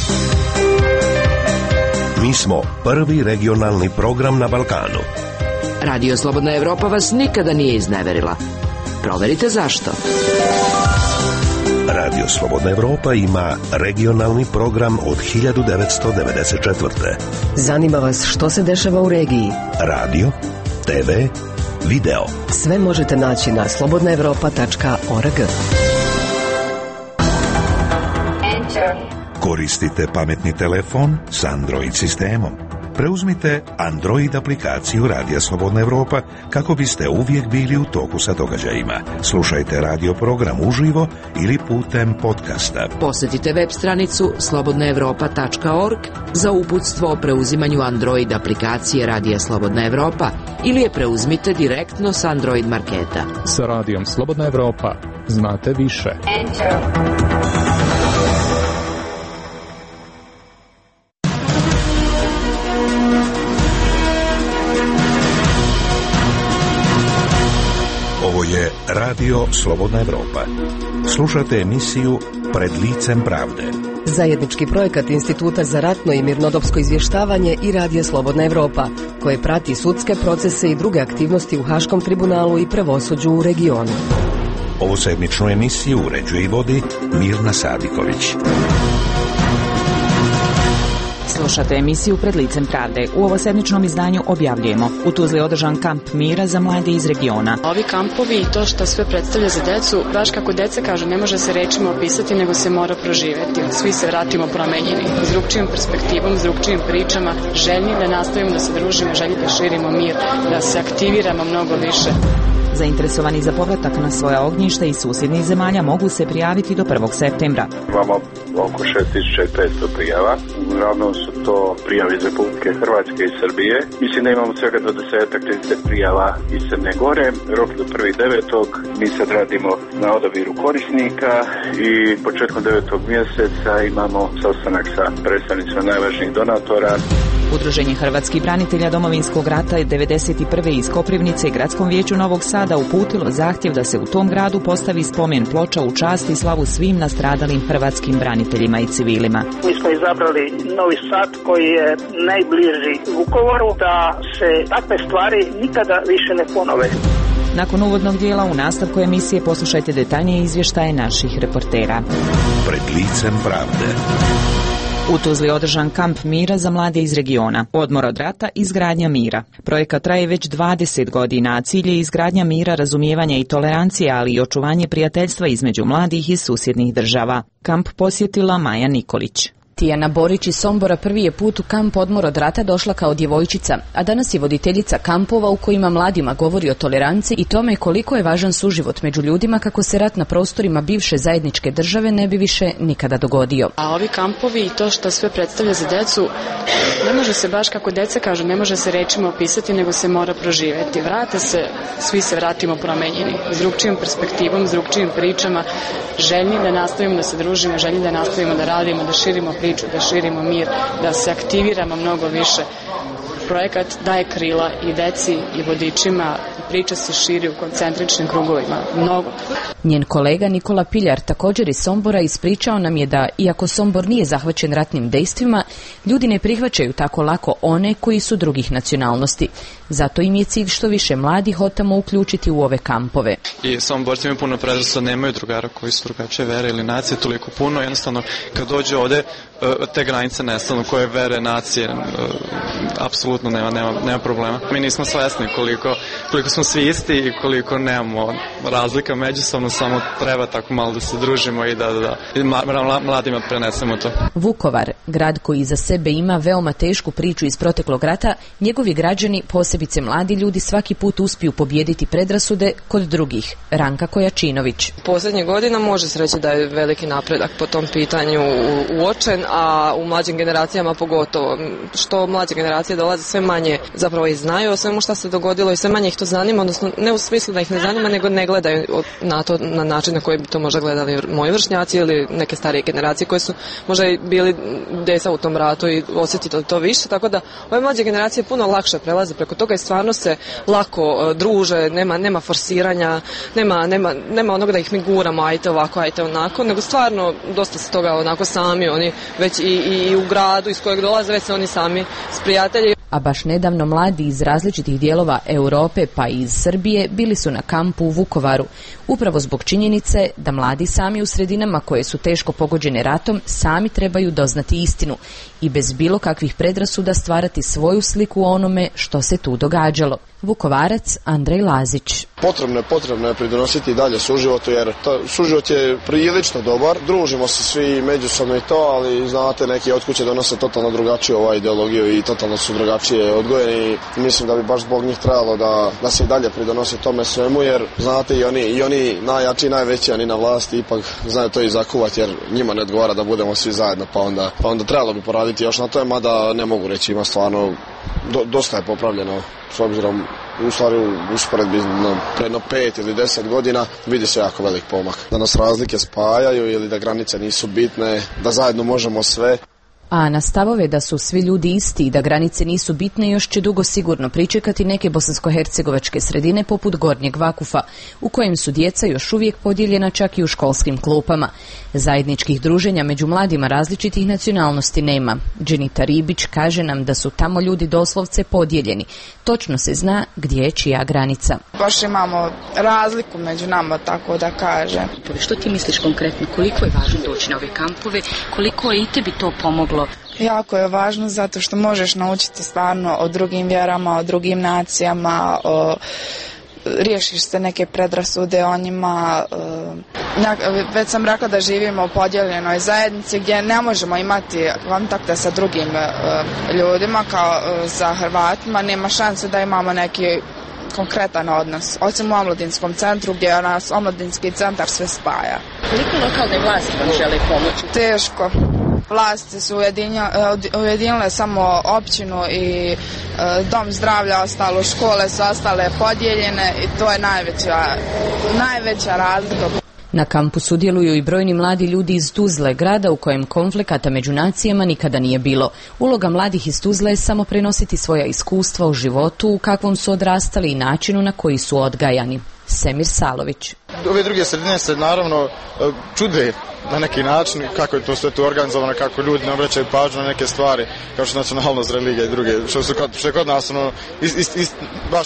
Mi smo prvi regionalni program na Balkanu. Radio Slobodna Evropa vas nikada nije izneverila. Proverite zašto. Radio Slobodna Evropa ima regionalni program od 1994. Zanima vas što se dešava u regiji? Radio, TV, video. Sve možete naći na slobodnaevropa.org. Enter Koristite pametni telefon s Android sistemom? Preuzmite Android aplikaciju Radija Slobodna Evropa kako biste uvijek bili u toku sa događajima. Slušajte radio program uživo ili putem podcasta. Posjetite web stranicu slobodnaevropa.org za uputstvo o preuzimanju Android aplikacije Radija Slobodna Evropa ili je preuzmite direktno s Android marketa. Sa Radijom Slobodna Evropa znate više. Ovo je Radio Slobodna Evropa. Slušate emisiju Pred licem pravde. Zajednički projekat Instituta za ratno i mirnodopsko izvještavanje i Radija Slobodna Evropa, koje prati sudske procese i druge aktivnosti u Haškom tribunalu i pravosuđu u regionu. Ovu sedmičnu emisiju uređuje i vodi Mirna Sadiković. Slušate emisiju Pred licem pravde. U ovosedmičnom izdanju objavljujemo: u Tuzli je održan kamp mira za mlade iz regiona. Ovi kampovi i to što sve predstavlja za decu, baš kako deca kažu, ne može se rečima opisati, nego se mora proživjeti. Svi se vratimo promenjeni, s drugčijom perspektivom, s drugčijim pričama, željni da nastavimo da se družimo, željni da širimo mir, da se aktiviramo mnogo više. Zainteresovani za povratak na svoja ognjišta iz susjednih zemalja mogu se prijaviti do 1. septembra. Imamo oko 6500 prijava. Uglavnom su to prijave iz Republike Hrvatske i Srbije. Mislim da imamo svega 20-30 prijava iz Crne Gore. Rok do 1.9. Mi sad radimo na odabiru korisnika i početkom 9. mjeseca imamo sastanak sa predstavnicima najvažnijih donatora. Udruženje hrvatskih branitelja Domovinskog rata je 1991. iz Koprivnice i Gradskom vijeću Novog Sada uputilo zahtjev da se u tom gradu postavi spomen ploča u čast i slavu svim nastradalim hrvatskim braniteljima i civilima. Mi smo izabrali Novi Sad koji je najbliži Vukovaru, da se takve stvari nikada više ne ponove. Nakon uvodnog dijela u nastavku emisije poslušajte detaljnije izvještaje naših reportera. Pred licem pravde. U Tuzli je održan kamp mira za mlade iz regiona. Odmor od rata, izgradnja mira. Projekat traje već 20 godina, a cilj je izgradnja mira, razumijevanja i tolerancije, ali i očuvanje prijateljstva između mladih iz susjednih država. Kamp posjetila Maja Nikolić. Tijana Borić iz Sombora prvi je put u kamp Odmor od rata došla kao djevojčica, a danas je voditeljica kampova u kojima mladima govori o toleranciji i tome koliko je važan suživot među ljudima kako se rat na prostorima bivše zajedničke države ne bi više nikada dogodio. A ovi kampovi i to što sve predstavlja za decu, ne može se baš kako deca kažu, ne može se rečima opisati, nego se mora proživjeti. Vrate se, svi se vratimo promenjeni, s drugčijom perspektivom, s drugčijim pričama, željni da nastavimo da se družimo, željni da nastavimo da radimo, da širimo priču, da širimo mir, da se aktiviramo mnogo više. Projekat daje krila i deci i vodičima, priča se širi u koncentričnim krugovima. Mnogo. Njen kolega Nikola Piljar, također iz Sombora, ispričao nam je da, iako Sombor nije zahvaćen ratnim dejstvima, ljudi ne prihvaćaju tako lako one koji su drugih nacionalnosti. Zato im je cilj što više mladih otamo uključiti u ove kampove. I Somborci imaju puno predrasuda, nemaju drugara koji su drugačije vere ili nacije, toliko puno. Jednostavno, kad dođe ovde, te granice nestanu, koje vere, nacije, apsolutno nema problema. Mi nismo svesni koliko smo svi isti i koliko nemamo razlika međusobno, samo treba tako malo da se družimo i da mladima prenesemo to. Vukovar, grad koji iza sebe ima veoma tešku priču iz proteklog rata, njegovi građani, posebice mladi ljudi, svaki put uspiju pobijediti predrasude kod drugih. Ranka Kojačinović. Posljednjih godina može se reći da je veliki napredak po tom pitanju uočen, a u mlađim generacijama pogotovo. Što mlađe generacije dolaze, sve manje zapravo i znaju o svemu šta se dogodilo i sve manje ih to zanima, odnosno ne u smislu da ih ne zanima, nego ne gledaju na to na način na koji bi to možda gledali moji vršnjaci ili neke starije generacije koje su možda i bili djeca u tom ratu i osjetiti to više, tako da ove mlađe generacije puno lakše prelaze preko toga i stvarno se lako druže, nema forsiranja, nema onoga da ih mi guramo, ajte ovako, ajte onako, nego stvarno dosta se toga onako sami, oni već i u gradu iz kojeg dolaze, već se oni sami sprijatelji. A baš nedavno mladi iz različitih dijelova Europe pa i iz Srbije bili su na kampu u Vukovaru, upravo zbog činjenice da mladi sami u sredinama koje su teško pogođene ratom sami trebaju doznati istinu i bez bilo kakvih predrasuda stvarati svoju sliku o onome što se tu događalo. Vukovarac Andrej Lazić. Potrebno je pridonositi i dalje suživotu, jer suživot je prilično dobar. Družimo se svi međusobno i to, ali znate, neki od kuće donose totalno drugačiju ideologiju i totalno su drugačije odgojeni. Mislim da bi baš zbog njih trebalo da se i dalje pridonose tome svemu, jer znate i oni najjači, najveći, oni na vlasti ipak znaju to i zakuvati, jer njima ne odgovara da budemo svi zajedno, pa onda trebalo bi poraditi još na to, mada ne mogu reći, ima stvarno dosta je popravljeno s obzirom u stvari u usporedbi predno 5 ili 10 godina vidi se jako velik pomak. Da nas razlike spajaju ili da granice nisu bitne, da zajedno možemo sve. A na stavove da su svi ljudi isti i da granice nisu bitne još će dugo sigurno pričekati neke bosansko-hercegovačke sredine poput Gornjeg Vakufa, u kojem su djeca još uvijek podijeljena čak i u školskim klupama. Zajedničkih druženja među mladima različitih nacionalnosti nema. Dženita Ribić kaže nam da su tamo ljudi doslovce podijeljeni. Točno se zna gdje je čija granica. Baš imamo razliku među nama, tako da kažem. Što ti misliš konkretno? Koliko je važno doći na ove kampove? Koliko je i tebi to pomoglo? Jako je važno zato što možeš naučiti stvarno o drugim vjerama, o drugim nacijama, riješiš se neke predrasude o njima. Već sam rekla da živimo u podijeljenoj zajednici gdje ne možemo imati kontakte sa drugim ljudima kao sa Hrvatima. Nema šanse da imamo neki konkretan odnos. Osim u omladinskom centru gdje nas omladinski centar sve spaja. Koliko lokalne vlasti vam žele pomoći? Teško. Vlasti su ujedinile samo općinu i dom zdravlja, ostalo škole su ostale podijeljene i to je najveća razlika. Na kampu sudjeluju i brojni mladi ljudi iz Tuzle, grada u kojem konflikata među nacijama nikada nije bilo. Uloga mladih iz Tuzle je samo prenositi svoja iskustva u životu u kakvom su odrastali i načinu na koji su odgajani. Semir Salović. Ove druge sredine se naravno čude na neki način kako je to sve tu organizovano, kako ljudi ne obraćaju pažnju na neke stvari kao što nacionalnost, religija i druge, što je kod nas baš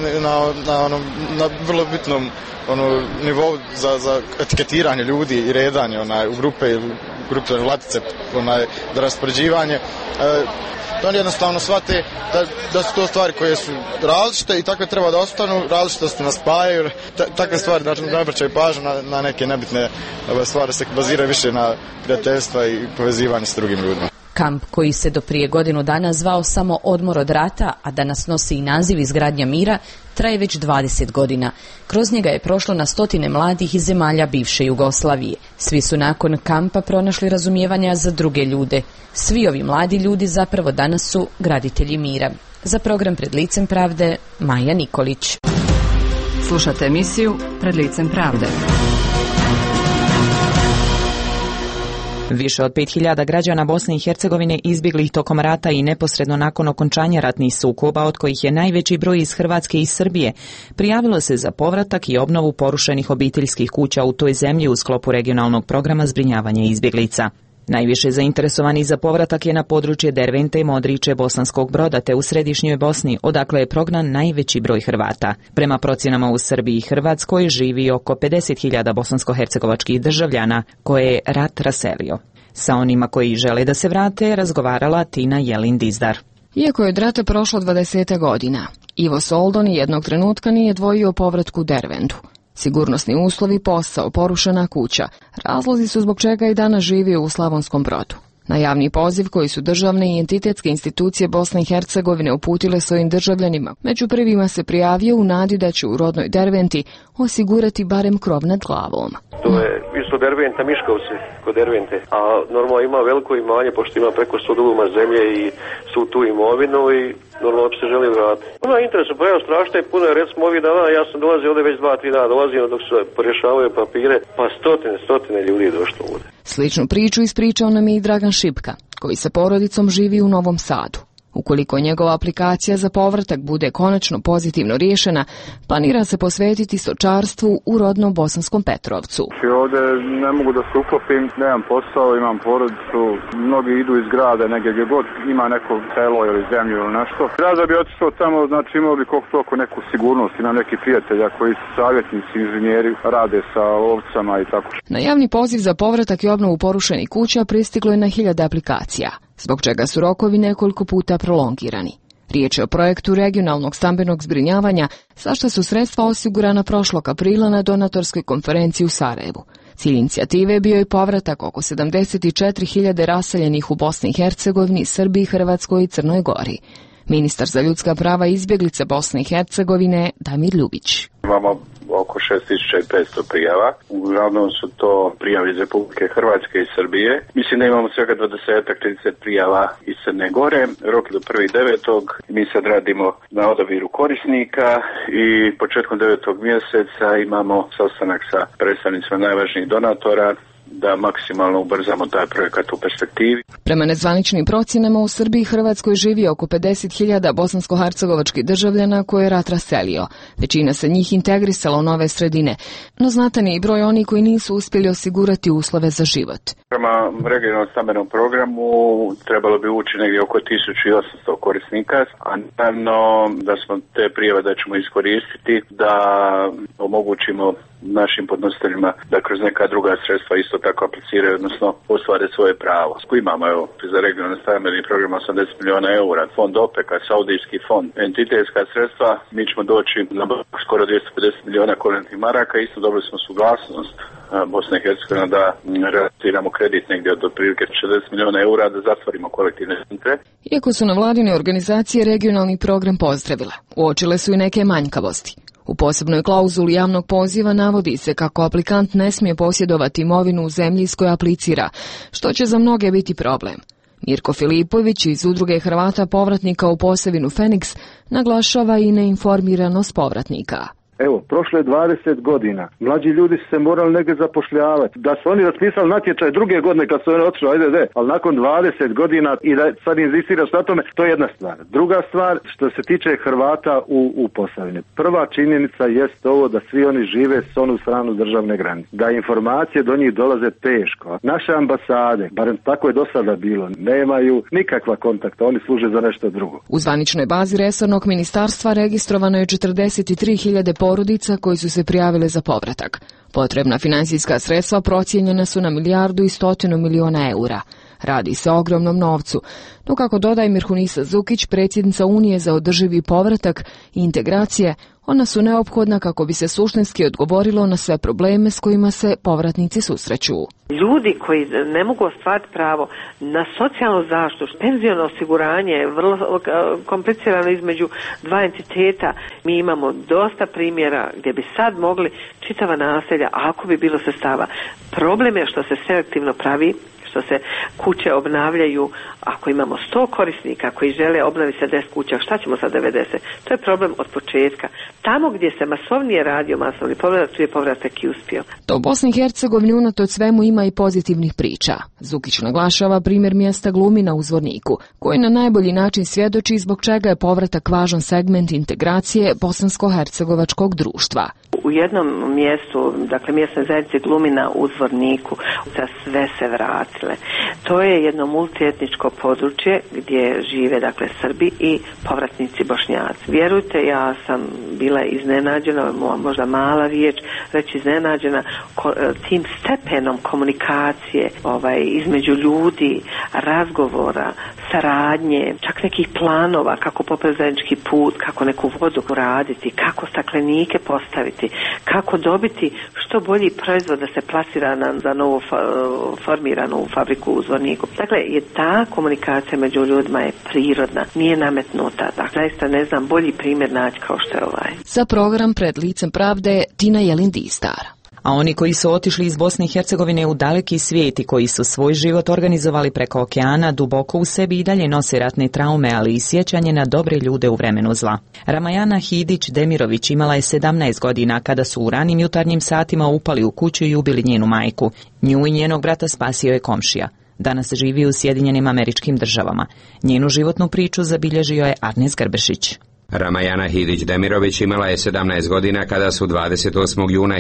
na vrlo bitnom nivou za etiketiranje ljudi i redanje u grupe ili grupe latice, da raspoređivanje. Oni jednostavno shvate da su to stvari koje su različite i takve treba da ostanu, različitosti nas spajaju, takve stvari ne obraćaju pažnju na neke nebitne stvari, se baziraju više na prijateljstva i povezivanje s drugim ljudima. Kamp koji se do prije godinu dana zvao samo Odmor od rata, a danas nosi i naziv Izgradnja mira, traje već 20 godina. Kroz njega je prošlo na stotine mladih iz zemalja bivše Jugoslavije. Svi su nakon kampa pronašli razumijevanja za druge ljude. Svi ovi mladi ljudi zapravo danas su graditelji mira. Za program Pred licem pravde, Maja Nikolić. Slušate emisiju Pred licem pravde. Više od 5000 građana Bosne i Hercegovine izbjeglih tokom rata i neposredno nakon okončanja ratnih sukoba, od kojih je najveći broj iz Hrvatske i Srbije, prijavilo se za povratak i obnovu porušenih obiteljskih kuća u toj zemlji u sklopu regionalnog programa zbrinjavanja izbjeglica. Najviše zainteresovani za povratak je na područje Dervente, Modriče, Bosanskog Broda te u središnjoj Bosni, odakle je prognan najveći broj Hrvata. Prema procjenama u Srbiji i Hrvatskoj živi oko 50.000 bosansko-hercegovačkih državljana koje je rat raselio. Sa onima koji žele da se vrate razgovarala Tina Jelin-Dizdar. Iako je od rata prošlo 20 godina, Ivo Soldon jednog trenutka nije dvojio o povratku u Derventu. Sigurnosni uslovi, posao, porušena kuća, razlozi su zbog čega i danas živi u Slavonskom Brodu. Na javni poziv koji su državne i entitetske institucije Bosne i Hercegovine uputile svojim državljanima, među prvima se prijavio u nadi da će u rodnoj Derventi osigurati barem krov nad glavom. To je isto Derventa, Miškovci kod Dervente, a normalno ima veliko imanje pošto ima preko 100 duguma zemlje i su tu imovinu i normalno bi se želi vratiti. Ono je interesu, pa evo strašno je puno, recimo ovih dana, ja sam dolazio ovdje već 2-3 dana, dolazio dok se porješavaju papire, pa stotine ljudi je došlo ovdje. Sličnu priču ispričao nam je i Dragan Šipka, koji sa porodicom živi u Novom Sadu. Ukoliko njegova aplikacija za povratak bude konačno pozitivno riješena, planira se posvetiti stočarstvu u rodnom Bosanskom Petrovcu. Ovdje ne mogu da se uklopim, nemam posao, imam porodicu, mnogi idu iz grada, negdje gdje god ima neko selo ili zemlju ili nešto. Rada bi otišao tamo, znači imao bi koliko toliko neku sigurnost, imam neki prijatelja koji su savjetnici, inženjeri, rade sa ovcama i tako. Na javni poziv za povratak i obnovu porušenih kuća pristiglo je na 1000 aplikacija, zbog čega su rokovi nekoliko puta prolongirani. Riječ je o projektu regionalnog stambenog zbrinjavanja, za što su sredstva osigurana prošlog aprila na donatorskoj konferenciji u Sarajevu. Cilj inicijative bio je povratak oko 74.000 raseljenih u Bosni i Hercegovini, Srbiji, Hrvatskoj i Crnoj Gori. Ministar za ljudska prava i izbjeglice Bosne i Hercegovine Damir Ljubić. Imamo oko 6.500 prijava. Uglavnom su to prijave iz Republike Hrvatske i Srbije. Mislim da imamo svega 20-30 prijava iz Crne Gore. Rok do 1.9. Mi sad radimo na odabiru korisnika i početkom 9. mjeseca imamo sastanak sa predstavnicima najvažnijih donatora da maksimalno ubrzamo taj projekat u perspektivi. Prema nezvaničnim procjenama u Srbiji i Hrvatskoj živi oko 50.000 bosansko-hercegovačkih državljana koje je rat raselio. Većina se njih integrisala u nove sredine, no znatan je i broj onih koji nisu uspjeli osigurati uslove za život. Prema regionalnom stambenom programu trebalo bi ući negdje oko 1.800 korisnika, a naravno da smo te prijave da ćemo iskoristiti da omogućimo našim podnositeljima da kroz neka druga sredstva isto tako apliciraju, odnosno ostvare svoje pravo. Imamo za regionalni stambeni program 80 milijuna eura, fond OPEC-a, saudijski fond, entitetska sredstva, mi ćemo doći na skoro 250 milijuna korentnih maraka, isto dobili smo suglasnost Bosne i Hercegovine da realiziramo kredit negdje od otprilike 60 milijuna eura da zatvorimo kolektivne centre. Iako su na vladine organizacije regionalni program pozdravile, uočile su i neke manjkavosti. U posebnoj klauzuli javnog poziva navodi se kako aplikant ne smije posjedovati imovinu u zemlji iz koje aplicira, što će za mnoge biti problem. Mirko Filipović iz Udruge Hrvata povratnika u Posavinu Feniks naglašava i neinformiranost povratnika. Evo, prošle 20 godina, mlađi ljudi su se morali negdje zapošljavati. Da su oni raspisali natječaj druge godine kad su oni otišli, ali nakon 20 godina i da sad inzistiraš na tome, to je jedna stvar. Druga stvar, što se tiče Hrvata u Posavini. Prva činjenica jest ovo da svi oni žive s onu stranu državne granice. Da informacije do njih dolaze teško. Naše ambasade, barem tako je do sada bilo, nemaju nikakva kontakta, oni služe za nešto drugo. U zvaničnoj bazi resornog ministarstva registrovano je 43.000 porodica koji su se prijavile za povratak. Potrebna financijska sredstva procijenjena su na 1,1 milijardu eura. Radi se o ogromnom novcu, no kako dodaje Mirhunisa Zukić, predsjednica Unije za održivi povratak i integracije, ona su neophodna kako bi se suštinski odgovorilo na sve probleme s kojima se povratnici susreću. Ljudi koji ne mogu ostvariti pravo na socijalnu zaštitu, penziono osiguranje je vrlo komplicirano između dva entiteta. Mi imamo dosta primjera gdje bi sad mogli čitava naselja, ako bi bilo sredstava. Problem je što se selektivno pravi, što se kuće obnavljaju. Ako imamo 100 korisnika koji žele obnoviti se 10 kuća, šta ćemo sa 90? To je problem od početka. Tamo gdje se masovnije radio masovni povratak, tu je povratak i uspio. To u Bosni i Hercegovini unatoč svemu ima i pozitivnih priča. Zukić naglašava primjer mjesta Glumina u Zvorniku, koji na najbolji način svjedoči zbog čega je povratak važan segment integracije bosansko-hercegovačkog društva. U jednom mjestu, dakle mjesne zajednice Glumina u Zvorniku, sve se vratile. To je jedno multietničko područje gdje žive dakle Srbi i povratnici Bošnjaci. Vjerujte, ja sam bila iznenađena, možda mala riječ, reći iznenađena tim stepenom komunikacije između ljudi, razgovora, saradnje, čak nekih planova kako popet zajednički put, kako neku vodu raditi, kako staklenike postaviti, kako dobiti što bolji proizvod da se plasira za novu formiranu fabriku u Zvorniku. Dakle, je ta komunikacija među ljudima je prirodna, nije nametnuta. Dakle, zaista ne znam bolji primjer naći kao što je ovaj. Za program Pred licem pravde Tina Jelin-Distar. A oni koji su otišli iz Bosne i Hercegovine u daleki svijet i koji su svoj život organizovali preko okeana, duboko u sebi i dalje nose ratne traume, ali i sjećanje na dobre ljude u vremenu zla. Ramajana Hidić-Demirović imala je 17 godina kada su u ranim jutarnjim satima upali u kuću i ubili njenu majku. Nju i njenog brata spasio je komšija. Danas živi u Sjedinjenim Američkim Državama. Njenu životnu priču zabilježio je Arnes Grbešić. Ramajana Hidić-Demirović imala je 17 godina kada su 28. juna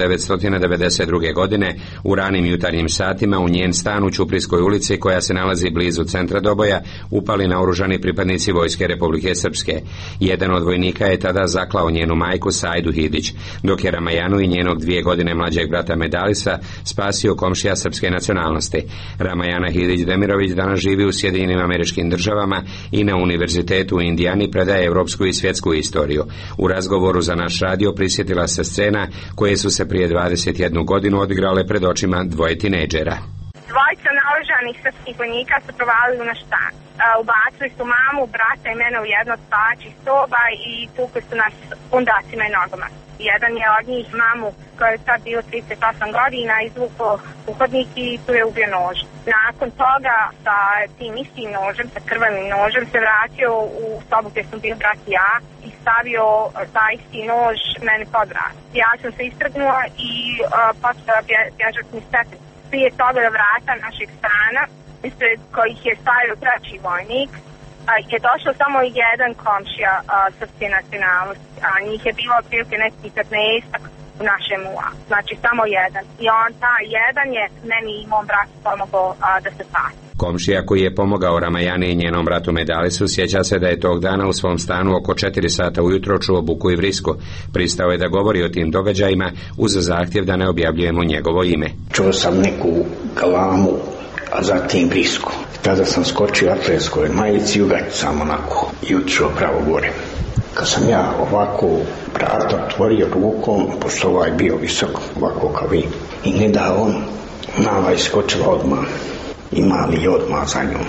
1992. godine u ranim jutarnjim satima u njen stan u Ćuprijskoj ulici, koja se nalazi blizu centra Doboja, upali naoružani pripadnici Vojske Republike Srpske. Jedan od vojnika je tada zaklao njenu majku Sajdu Hidić, dok je Ramajanu i njenog 2 godine mlađeg brata Medalisa spasio komšija srpske nacionalnosti. Ramajana Hidić-Demirović danas živi u Sjedinjenim Američkim Državama i na Univerzitetu u Indijani predaje europsku i svjetsku istoriju. U razgovoru za naš radio prisjetila se scena koje su se prije 21 godinu odigrale pred očima dvoje tinejdžera. Dvojica naoružanih srpskih vojnika su provalili u naš stan. Ubacili su mamu, brata i mene u jedno od spavaćih soba i tukli su nas fundacima i nogama. Jedan je od njih mamu, koja je sad bio 38 godina, izvukao uhodnik i tu je ubio nož. Nakon toga sa tim istim nožem, sa krvavim nožem, se vratio u sobu gdje sam bio brat i ja i stavio taj isti nož meni pod vrat. Ja sam se istrgnula i počela bježati mi stepen. Prije toga do vrata našeg stana, ispred kojih je stajao treći vojnik, je došao samo jedan komšija srpske nacionalnosti, a njih je bilo otprilike nekih 15 u našem ua. Znači samo jedan. I on, taj jedan je meni i mom bratu pomogao da se spasi. Komšija koji je pomogao Ramajani i njenom bratu Medalisu sjeća se da je tog dana u svom stanu oko 4 sata ujutro čuo buku i vrisku. Pristao je da govori o tim događajima uz zahtjev da ne objavljujemo njegovo ime. Čuo sam neku galamu, a zatim vrisku. Tada sam skočio atletskoj majici i ugaću sam onako i otišao pravo gore. Kad sam ja ovako vrata otvorio rukom, pošto ovaj bio visok, ovako kao vi, i ne da on, Nava iskočila odmah i mali odmah za njom.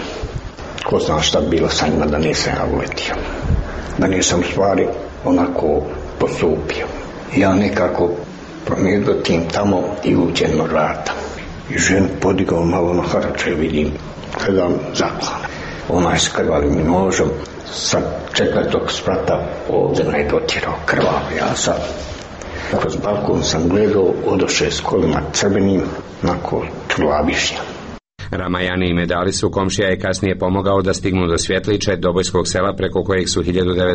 Ko zna šta bi bilo sa njima da nisam ja uletio. Da nisam stvari onako postupio. Ja nekako promijedotim tamo i uđem na vrata. I ženu podigao malo na harače, vidim, gledam zaklana. Ona je s krvavim nožom, sa 4. sprata ovdje je dotirao krvav. Ja sad kroz balkon sam gledao, odoše s kolima crvenim, nakon čulavišnja. Ramajani i Medalisu komšija je kasnije pomogao da stignu do Svjetliče, Dobojskog sela preko kojeg su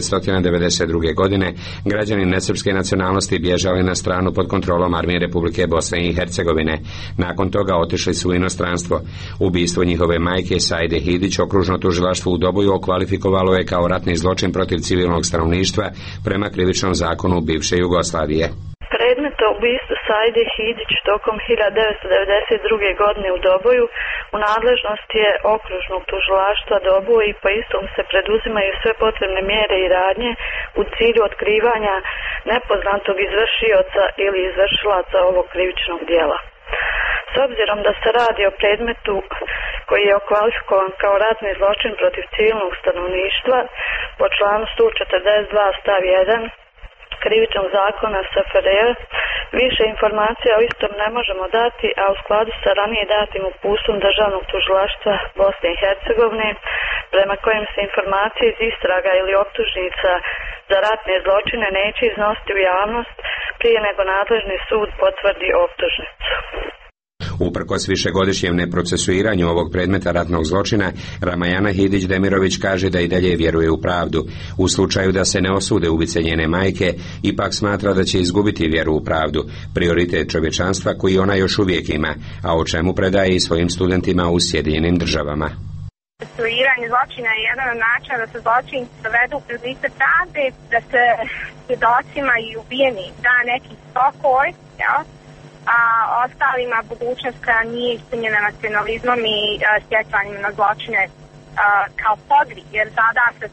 1992. godine građani nesrpske nacionalnosti bježali na stranu pod kontrolom Armije Republike Bosne i Hercegovine. Nakon toga otišli su u inostranstvo. Ubistvo njihove majke Sajde Hidić okružno tužilaštvo u Doboju okvalifikovalo je kao ratni zločin protiv civilnog stanovništva prema krivičnom zakonu bivše Jugoslavije. Predmeta ubistva Sajde Hidić tokom 1992. godine u Doboju u nadležnosti je okružnog tužilaštva Doboj i po istom se preduzimaju sve potrebne mjere i radnje u cilju otkrivanja nepoznatog izvršioca ili izvršilaca ovog krivičnog djela. S obzirom da se radi o predmetu koji je okvalifikovan kao ratni zločin protiv civilnog stanovništva po članu 142 stav 1 krivičnog zakona SFRJ, više informacija o istom ne možemo dati, a u skladu sa ranije datim uputstvom Državnog tužilaštva Bosne i Hercegovine, prema kojim se informacije iz istraga ili optužnica za ratne zločine neće iznositi u javnost prije nego nadležni sud potvrdi optužnicu. Uprkos višegodišnjem neprocesuiranju ovog predmeta ratnog zločina, Ramajana Hidić-Demirović kaže da i dalje vjeruje u pravdu. U slučaju da se ne osude ubice njene majke, ipak smatra da će izgubiti vjeru u pravdu, prioritet čovječanstva koji ona još uvijek ima, a o čemu predaje i svojim studentima u Sjedinjenim Državama. Procesuiranje zločina je jedan od načina da se zločin dovedu pred lice pravde, da se svjedocima i ubijeni da neki spokoj, a ostalima budućnost koja nije ispunjena nacionalizmom i stjecanjem na zločine kao podvig, jer sada se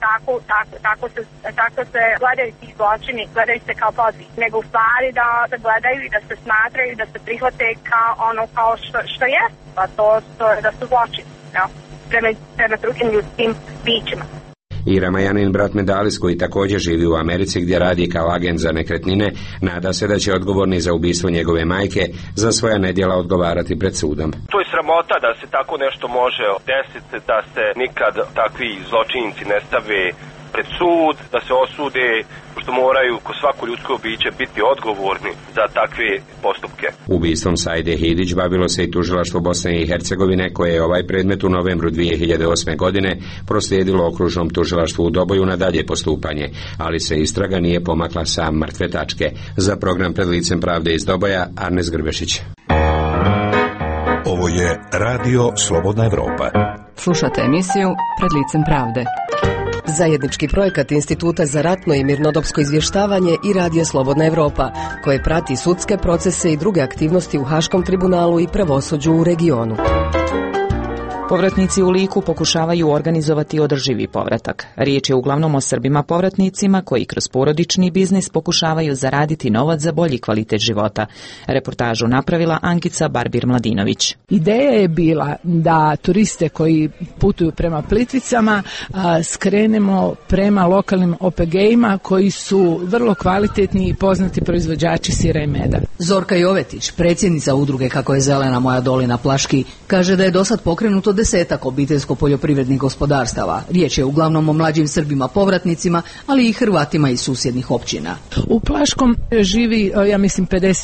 tako se gledaju ti zločini, gledaju se kao podvig, nego u stvari da gledaju i da se smatraju, da se prihvate kao ono kao što je, a to da su zločini, prema drugim ljudskim bićima. I Ramajanin brat Medalis, koji također živi u Americi gdje radi kao agent za nekretnine, nada se da će odgovorni za ubistvo njegove majke za svoja nedjela odgovarati pred sudom. To je sramota da se tako nešto može desiti, da se nikad takvi zločinci ne stave pred sud, da se osude, što moraju ko svako ljudsko biće biti odgovorni za takve postupke. Ubistvom Saide Hidić bavilo se i tužilaštvo Bosne i Hercegovine, koje je ovaj predmet u novembru 2008. godine proslijedilo okružnom tužilaštvu u Doboju na dalje postupanje, ali se istraga nije pomakla sa mrtve tačke. Za program Pred licem pravde iz Doboja, Arnes Grbešić. Ovo je Radio Slobodna Evropa. Slušate emisiju Pred licem pravde. Zajednički projekat Instituta za ratno i mirnodopsko izvještavanje i Radija Slobodna Evropa, koje prati sudske procese i druge aktivnosti u Haškom tribunalu i pravosuđu u regionu. Povratnici u Liku pokušavaju organizovati održivi povratak. Riječ je uglavnom o Srbima povratnicima koji kroz porodični biznis pokušavaju zaraditi novac za bolji kvalitet života. Reportažu napravila Ankica Barbir-Mladinović. Ideja je bila da turiste koji putuju prema Plitvicama skrenemo prema lokalnim OPG-ima koji su vrlo kvalitetni i poznati proizvođači sira i meda. Zorka Jovetić, predsjednica udruge Kako je zelena moja dolina Plaški, kaže da je dosad pokrenuto 10 obiteljsko-poljoprivrednih gospodarstava. Riječ je uglavnom o mlađim Srbima povratnicima, ali i Hrvatima iz susjednih općina. U Plaškom živi, ja mislim,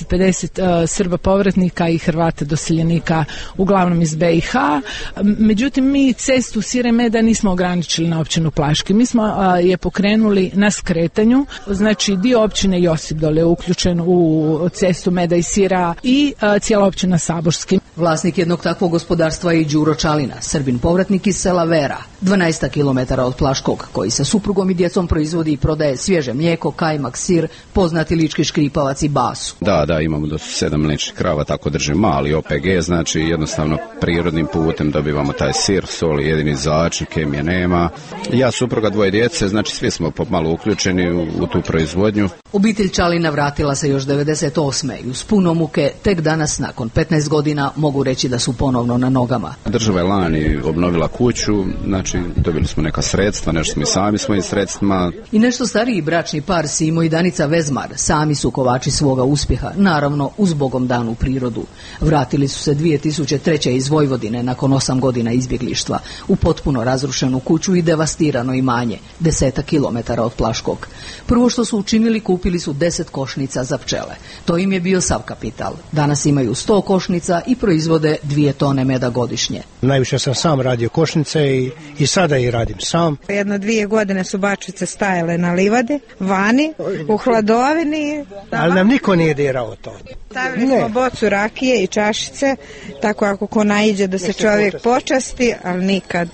50-50 Srba povratnika i Hrvata doseljenika, uglavnom iz BiH. Međutim, mi cestu sira i meda nismo ograničili na općinu Plaški. Mi smo je pokrenuli na skretanju, znači dio općine Josipdol je uključen u cestu meda i sira i cijela općina Saborski. Vlasnik jednog takvog gospodarstva je i Đuro Čalina, Srbin povratnik iz sela Vera, 12 km od Plaškog, koji sa suprugom i djecom proizvodi i prodaje svježe mlijeko, kajmak, sir, poznati lički škripavac i basu. Da, imamo do 7 mliječnih krava, tako držimo mali OPG, znači jednostavno prirodnim putem dobivamo taj sir, sol, jedini začin, kemije nema. Ja, supruga, 2 djece, znači svi smo pomalo uključeni u tu proizvodnju. Obitelj Čalina vratila se još 98. i uz puno muke tek danas nakon 15 godina mogu reći da su ponovno na nogama. Država je lani obnovila kuću, znači dobili smo neka sredstva, nešto smo i sami svojim sredstvima. I nešto stariji bračni par Simo i Danica Vezmar sami su kovači svoga uspjeha, naravno uz Bogom danu prirodu. Vratili su se 2003. iz Vojvodine nakon 8 godina izbjeglištva u potpuno razrušenu kuću i devastirano imanje, 10 km od Plaškog. Prvo što su učinili, kupili su 10 košnica za pčele. To im je bio sav kapital. Danas imaju 100 košnica i proizvode 2 tone meda godišnje. Najviše sam sam radio košnice i sada i radim sam. 1-2 godine su bačice stajale na livadi, vani, u hladovini. Ali nam niko nije dirao to. Stavili smo bocu rakije i čašice, tako ako ko naiđe da se čovjek počasti, ali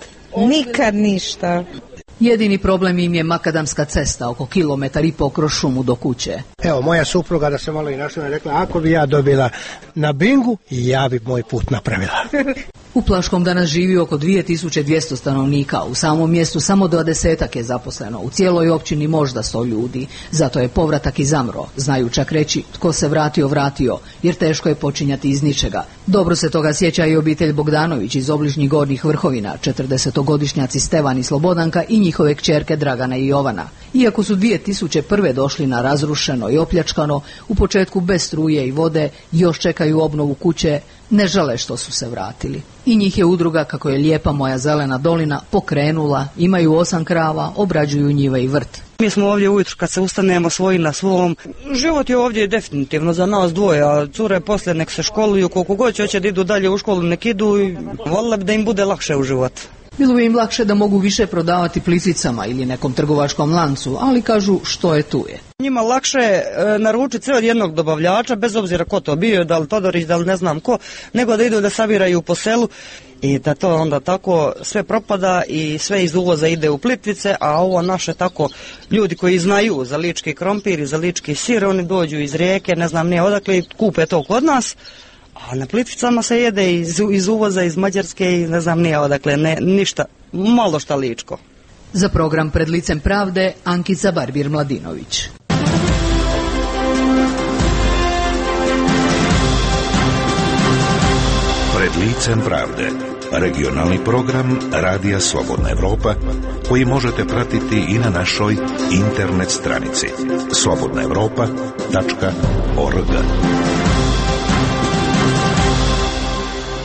nikad ništa. Jedini problem im je makadamska cesta, oko 1,5 kilometra kroz šumu do kuće. Evo, moja supruga, da se malo i našla, rekla, ako bi ja dobila na bingu, ja bi moj put napravila. U Plaškom danas živi oko 2200 stanovnika, u samom mjestu samo 20 je zaposleno, u cijeloj općini možda 100 ljudi, zato je povratak i zamro, znaju čak reći tko se vratio, jer teško je počinjati iz ničega. Dobro se toga sjeća i obitelj Bogdanović iz obližnjih Gornjih Vrhovina, 40-godišnjaci Stevan i Slobodanka i njihove kćerke Dragana i Jovana. Iako su 2001. došli na razrušeno i opljačkano, u početku bez struje i vode, još čekaju obnovu kuće, ne žele što su se vratili. I njih je udruga Kako je lijepa moja zelena dolina pokrenula, imaju 8 krava, obrađuju njive i vrt. Mi smo ovdje ujutro kad se ustanemo svoji na svom. Život je ovdje definitivno za nas dvoje, a cure poslije nek se školuju, koliko god hoće da idu dalje u školu, nek idu i voljela bi da im bude lakše u životu. Bilo bi im lakše da mogu više prodavati Plitvicama ili nekom trgovačkom lancu, ali kažu što je tu je. Njima lakše naručiti sve od jednog dobavljača, bez obzira ko to bio, da li Todorić, da li ne znam ko, nego da idu da sabiraju po selu i da to onda tako sve propada i sve iz uvoza ide u Plitvice, a ovo naše tako ljudi koji znaju za lički krompir i za lički sir, oni dođu iz Rijeke, ne znam nije odakle i kupe to kod nas. A na Plitvicama se jede iz uvoza, iz Mađarske i ne znam nije odakle, ništa, malo šta ličko. Za program Pred licem pravde, Ankica Barbir-Mladinović. Pred licem pravde, regionalni program Radija Slobodna Evropa, koji možete pratiti i na našoj internet stranici slobodnaevropa.org.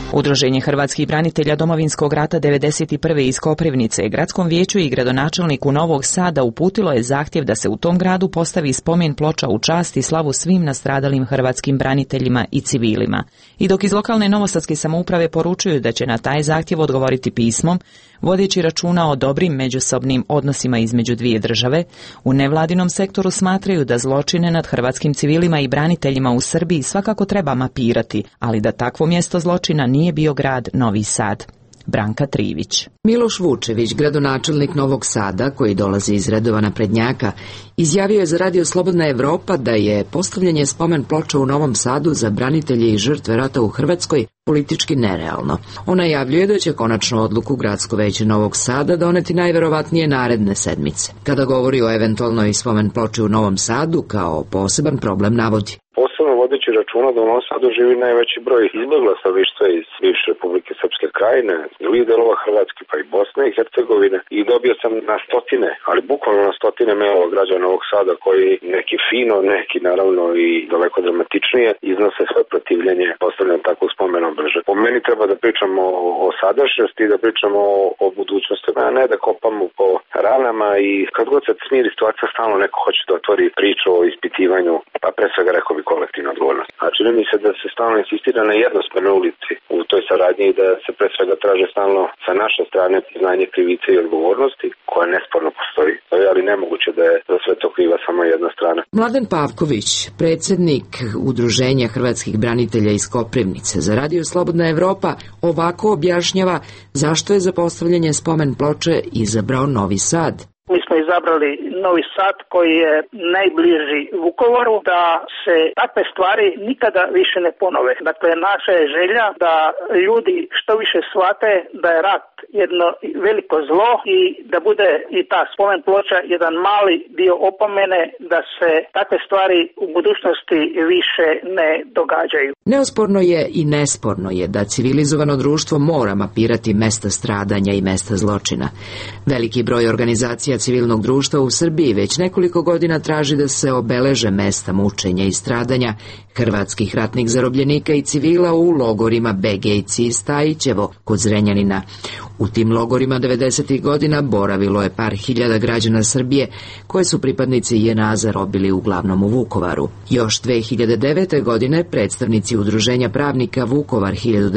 Udruženje hrvatskih branitelja Domovinskog rata 91. iz Koprivnice gradskom vijeću i gradonačelniku Novog Sada uputilo je zahtjev da se u tom gradu postavi spomen ploča u čast i slavu svim nastradalim hrvatskim braniteljima i civilima. I dok iz lokalne novosadske samouprave poručuju da će na taj zahtjev odgovoriti pismom, vodeći računa o dobrim međusobnim odnosima između dvije države, u nevladinom sektoru smatraju da zločine nad hrvatskim civilima i braniteljima u Srbiji svakako treba mapirati, ali da takvo mjesto zločina nije bio grad Novi Sad. Branka Trivić. Miloš Vučević, gradonačelnik Novog Sada, koji dolazi iz redova naprednjaka, izjavio je za Radio Slobodna Evropa da je postavljanje spomen ploča u Novom Sadu za branitelje i žrtve rata u Hrvatskoj politički nerealno. On najavljuje da će konačnu odluku Gradsko veće Novog Sada doneti najverovatnije naredne sedmice. Kada govori o eventualnoj spomen ploči u Novom Sadu, kao poseban problem navodi. Posebno vodeći računa da u Novom Sadu živi najveći broj izbjegla stanovništva iz bivše Republike Srpske Krajine, drugih delova Hrvatske pa i Bosne i Hercegovine, i dobio sam na stotine, ali bukvalno na stotine mailova građana Novog Sada koji neki fino, neki naravno i daleko dramatičnije iznose svoje protivljenje postavljanju takvog spomena obeležja. Po meni treba da pričamo o sadašnjosti, da pričamo o budućnosti, a ne da kopamo po ranama, i kad god se smiri situacija stalno neko hoće da otvori priču o ispitivanju, pa pre svega rekao bi kolektivna odgovornost. A čini mi se da se stalno insistira na jednosmernoj ulici u toj saradnji i da se pre svega traže stalno sa naše strane priznanje krivice i odgovornosti, koja nesporno postoji, ali nemoguće da je za sve to kriva samo jedna strana. Mladen Pavković, predsjednik Udruženja hrvatskih branitelja iz Koprivnice, za Radio Slobodna Evropa ovako objašnjava zašto je za postavljanje spomen ploče izabrao Novi Sad. Mi smo izabrali Novi Sad koji je najbliži Vukovaru, da se takve stvari nikada više ne ponove. Dakle, naša je želja da ljudi što više shvate da je rat jedno veliko zlo i da bude i ta spomen ploča jedan mali dio opomene da se takve stvari u budućnosti više ne događaju. Neosporno je i nesporno je da civilizovano društvo mora mapirati mesta stradanja i mesta zločina. Veliki broj organizacija civilnog društva u Srbiji već nekoliko godina traži da se obeleže mesta mučenja i stradanja hrvatskih ratnih zarobljenika i civila u logorima Begejci i Stajićevo kod Zrenjanina. U tim logorima 90. godina boravilo je par hiljada građana Srbije koje su pripadnici JNA zarobili uglavnom u Vukovaru. Još 2009. godine predstavnici Udruženja pravnika Vukovar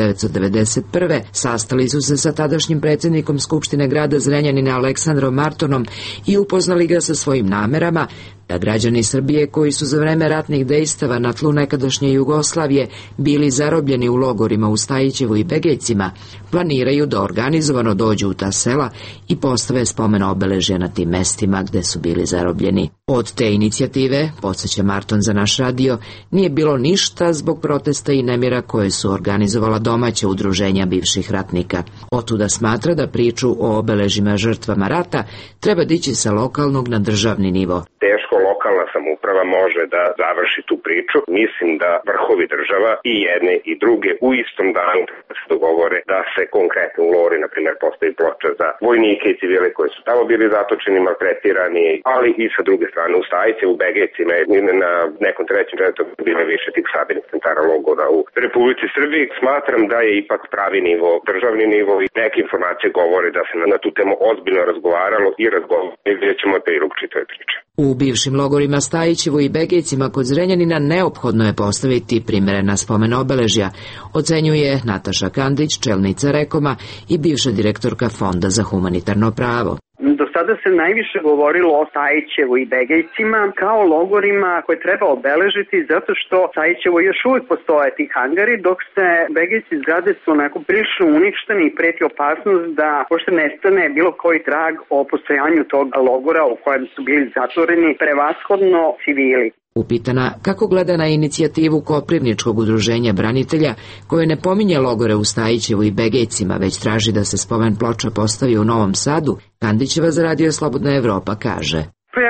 1991. sastali su se sa tadašnjim predsjednikom Skupštine grada Zrenjanina Aleksandrom Martonom i upoznali ga sa svojim namerama da građani Srbije koji su za vreme ratnih dejstava na tlu nekadašnje Jugoslavije bili zarobljeni u logorima u Stajićevu i Begejcima, planiraju da organizovano dođu u ta sela i postave spomen obeležja na tim mestima gde su bili zarobljeni. Od te inicijative, podsjeća Marton za naš radio, nije bilo ništa zbog protesta i nemira koje su organizovala domaća udruženja bivših ratnika. Otuda smatra da priču o obeležjima žrtvama rata treba dići sa lokalnog na državni nivo. Teško lokalna samouprava može da završi tu priču. Mislim da vrhovi država i jedne i druge u istom danu se dogovore da se konkretno u Lori, na primjer, postavi ploča za vojnike i civile koji su tamo bili zatočeni, maltretirani, ali i sa druge strane u Stajice, u Begejcima, na nekom trećem redu bilo više tih sabirnih centara logora u Republici Srbiji. Smatram da je ipak pravi nivo, državni nivo, i neke informacije govore da se na tu temu ozbiljno razgovaralo i vidjet ćemo prilog čitave priče. U bivšim logorima Stajićevu i Begejcima kod Zrenjanina neophodno je postaviti primerena spomen obeležja, ocenjuje Nataša Kandić, čelnica Rekoma i bivša direktorka Fonda za humanitarno pravo. Do sada se najviše govorilo o Stajićevu i Begejcima kao logorima koje treba obeležiti zato što Stajićevo još uvijek postoje ti hangari, dok se Begejci zgrade su onako prilično uništeni i preti opasnost da pošto nestane bilo koji trag o postojanju tog logora u kojem su bili zatvoreni prevashodno civili. Upitana kako gleda na inicijativu Koprivničkog udruženja branitelja koje ne pominje logore u Stajićevu i Begejcima, već traži da se spomen ploča postavi u Novom Sadu, Kandićeva za Radio Slobodna Evropa kaže: Pa ja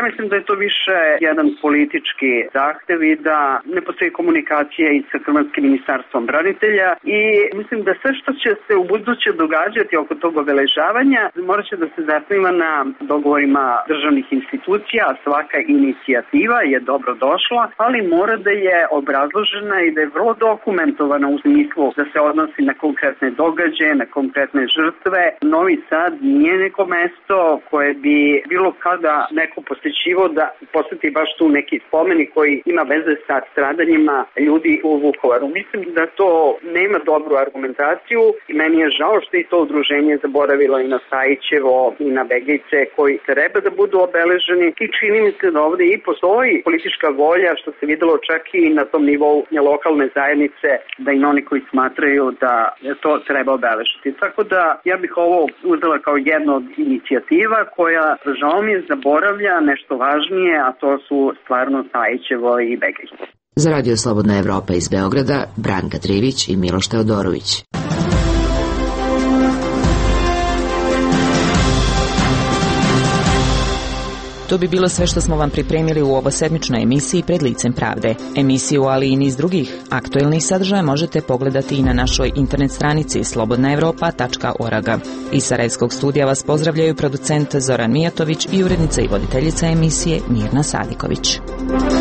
Ja mislim da je to više jedan politički zahtev i da ne postoji komunikacija i sa Hrvatskim ministarstvom branitelja i mislim da sve što će se u buduće događati oko tog obeležavanja morat će da se zasniva na dogovorima državnih institucija, a svaka inicijativa je dobro došla, ali mora da je obrazložena i da je vrlo dokumentovana u smislu da se odnosi na konkretne događaje, na konkretne žrtve. Novi Sad nije neko mesto koje bi bilo kada neko posjećivo da posjeti baš tu neki spomenik koji ima veze sa stradanjima ljudi u Vukovaru. Mislim da to nema dobru argumentaciju i meni je žao što je to udruženje zaboravilo i na Stajićevo i na Begejce koji treba da budu obeleženi i čini mi se da ovdje i postoji politička volja što se videlo čak i na tom nivou lokalne zajednice da i oni koji smatraju da to treba obeležiti. Tako da ja bih ovo uzela kao jednu od inicijativa koja, žao mi je, zaboravlja nešto važnije, a to su stvarno Stajićevo i Begejce. Za Radio Slobodna Evropa iz Beograda, Branka Trivić i Miloš Teodorović. To bi bilo sve što smo vam pripremili u ovosedmičnoj emisiji Pred licem pravde. Emisiju, ali i niz drugih aktuelnih sadržaja možete pogledati i na našoj internet stranici slobodnaevropa.org. Iz Sarajevskog studija vas pozdravljaju producent Zoran Mijatović i urednica i voditeljica emisije Mirna Sadiković.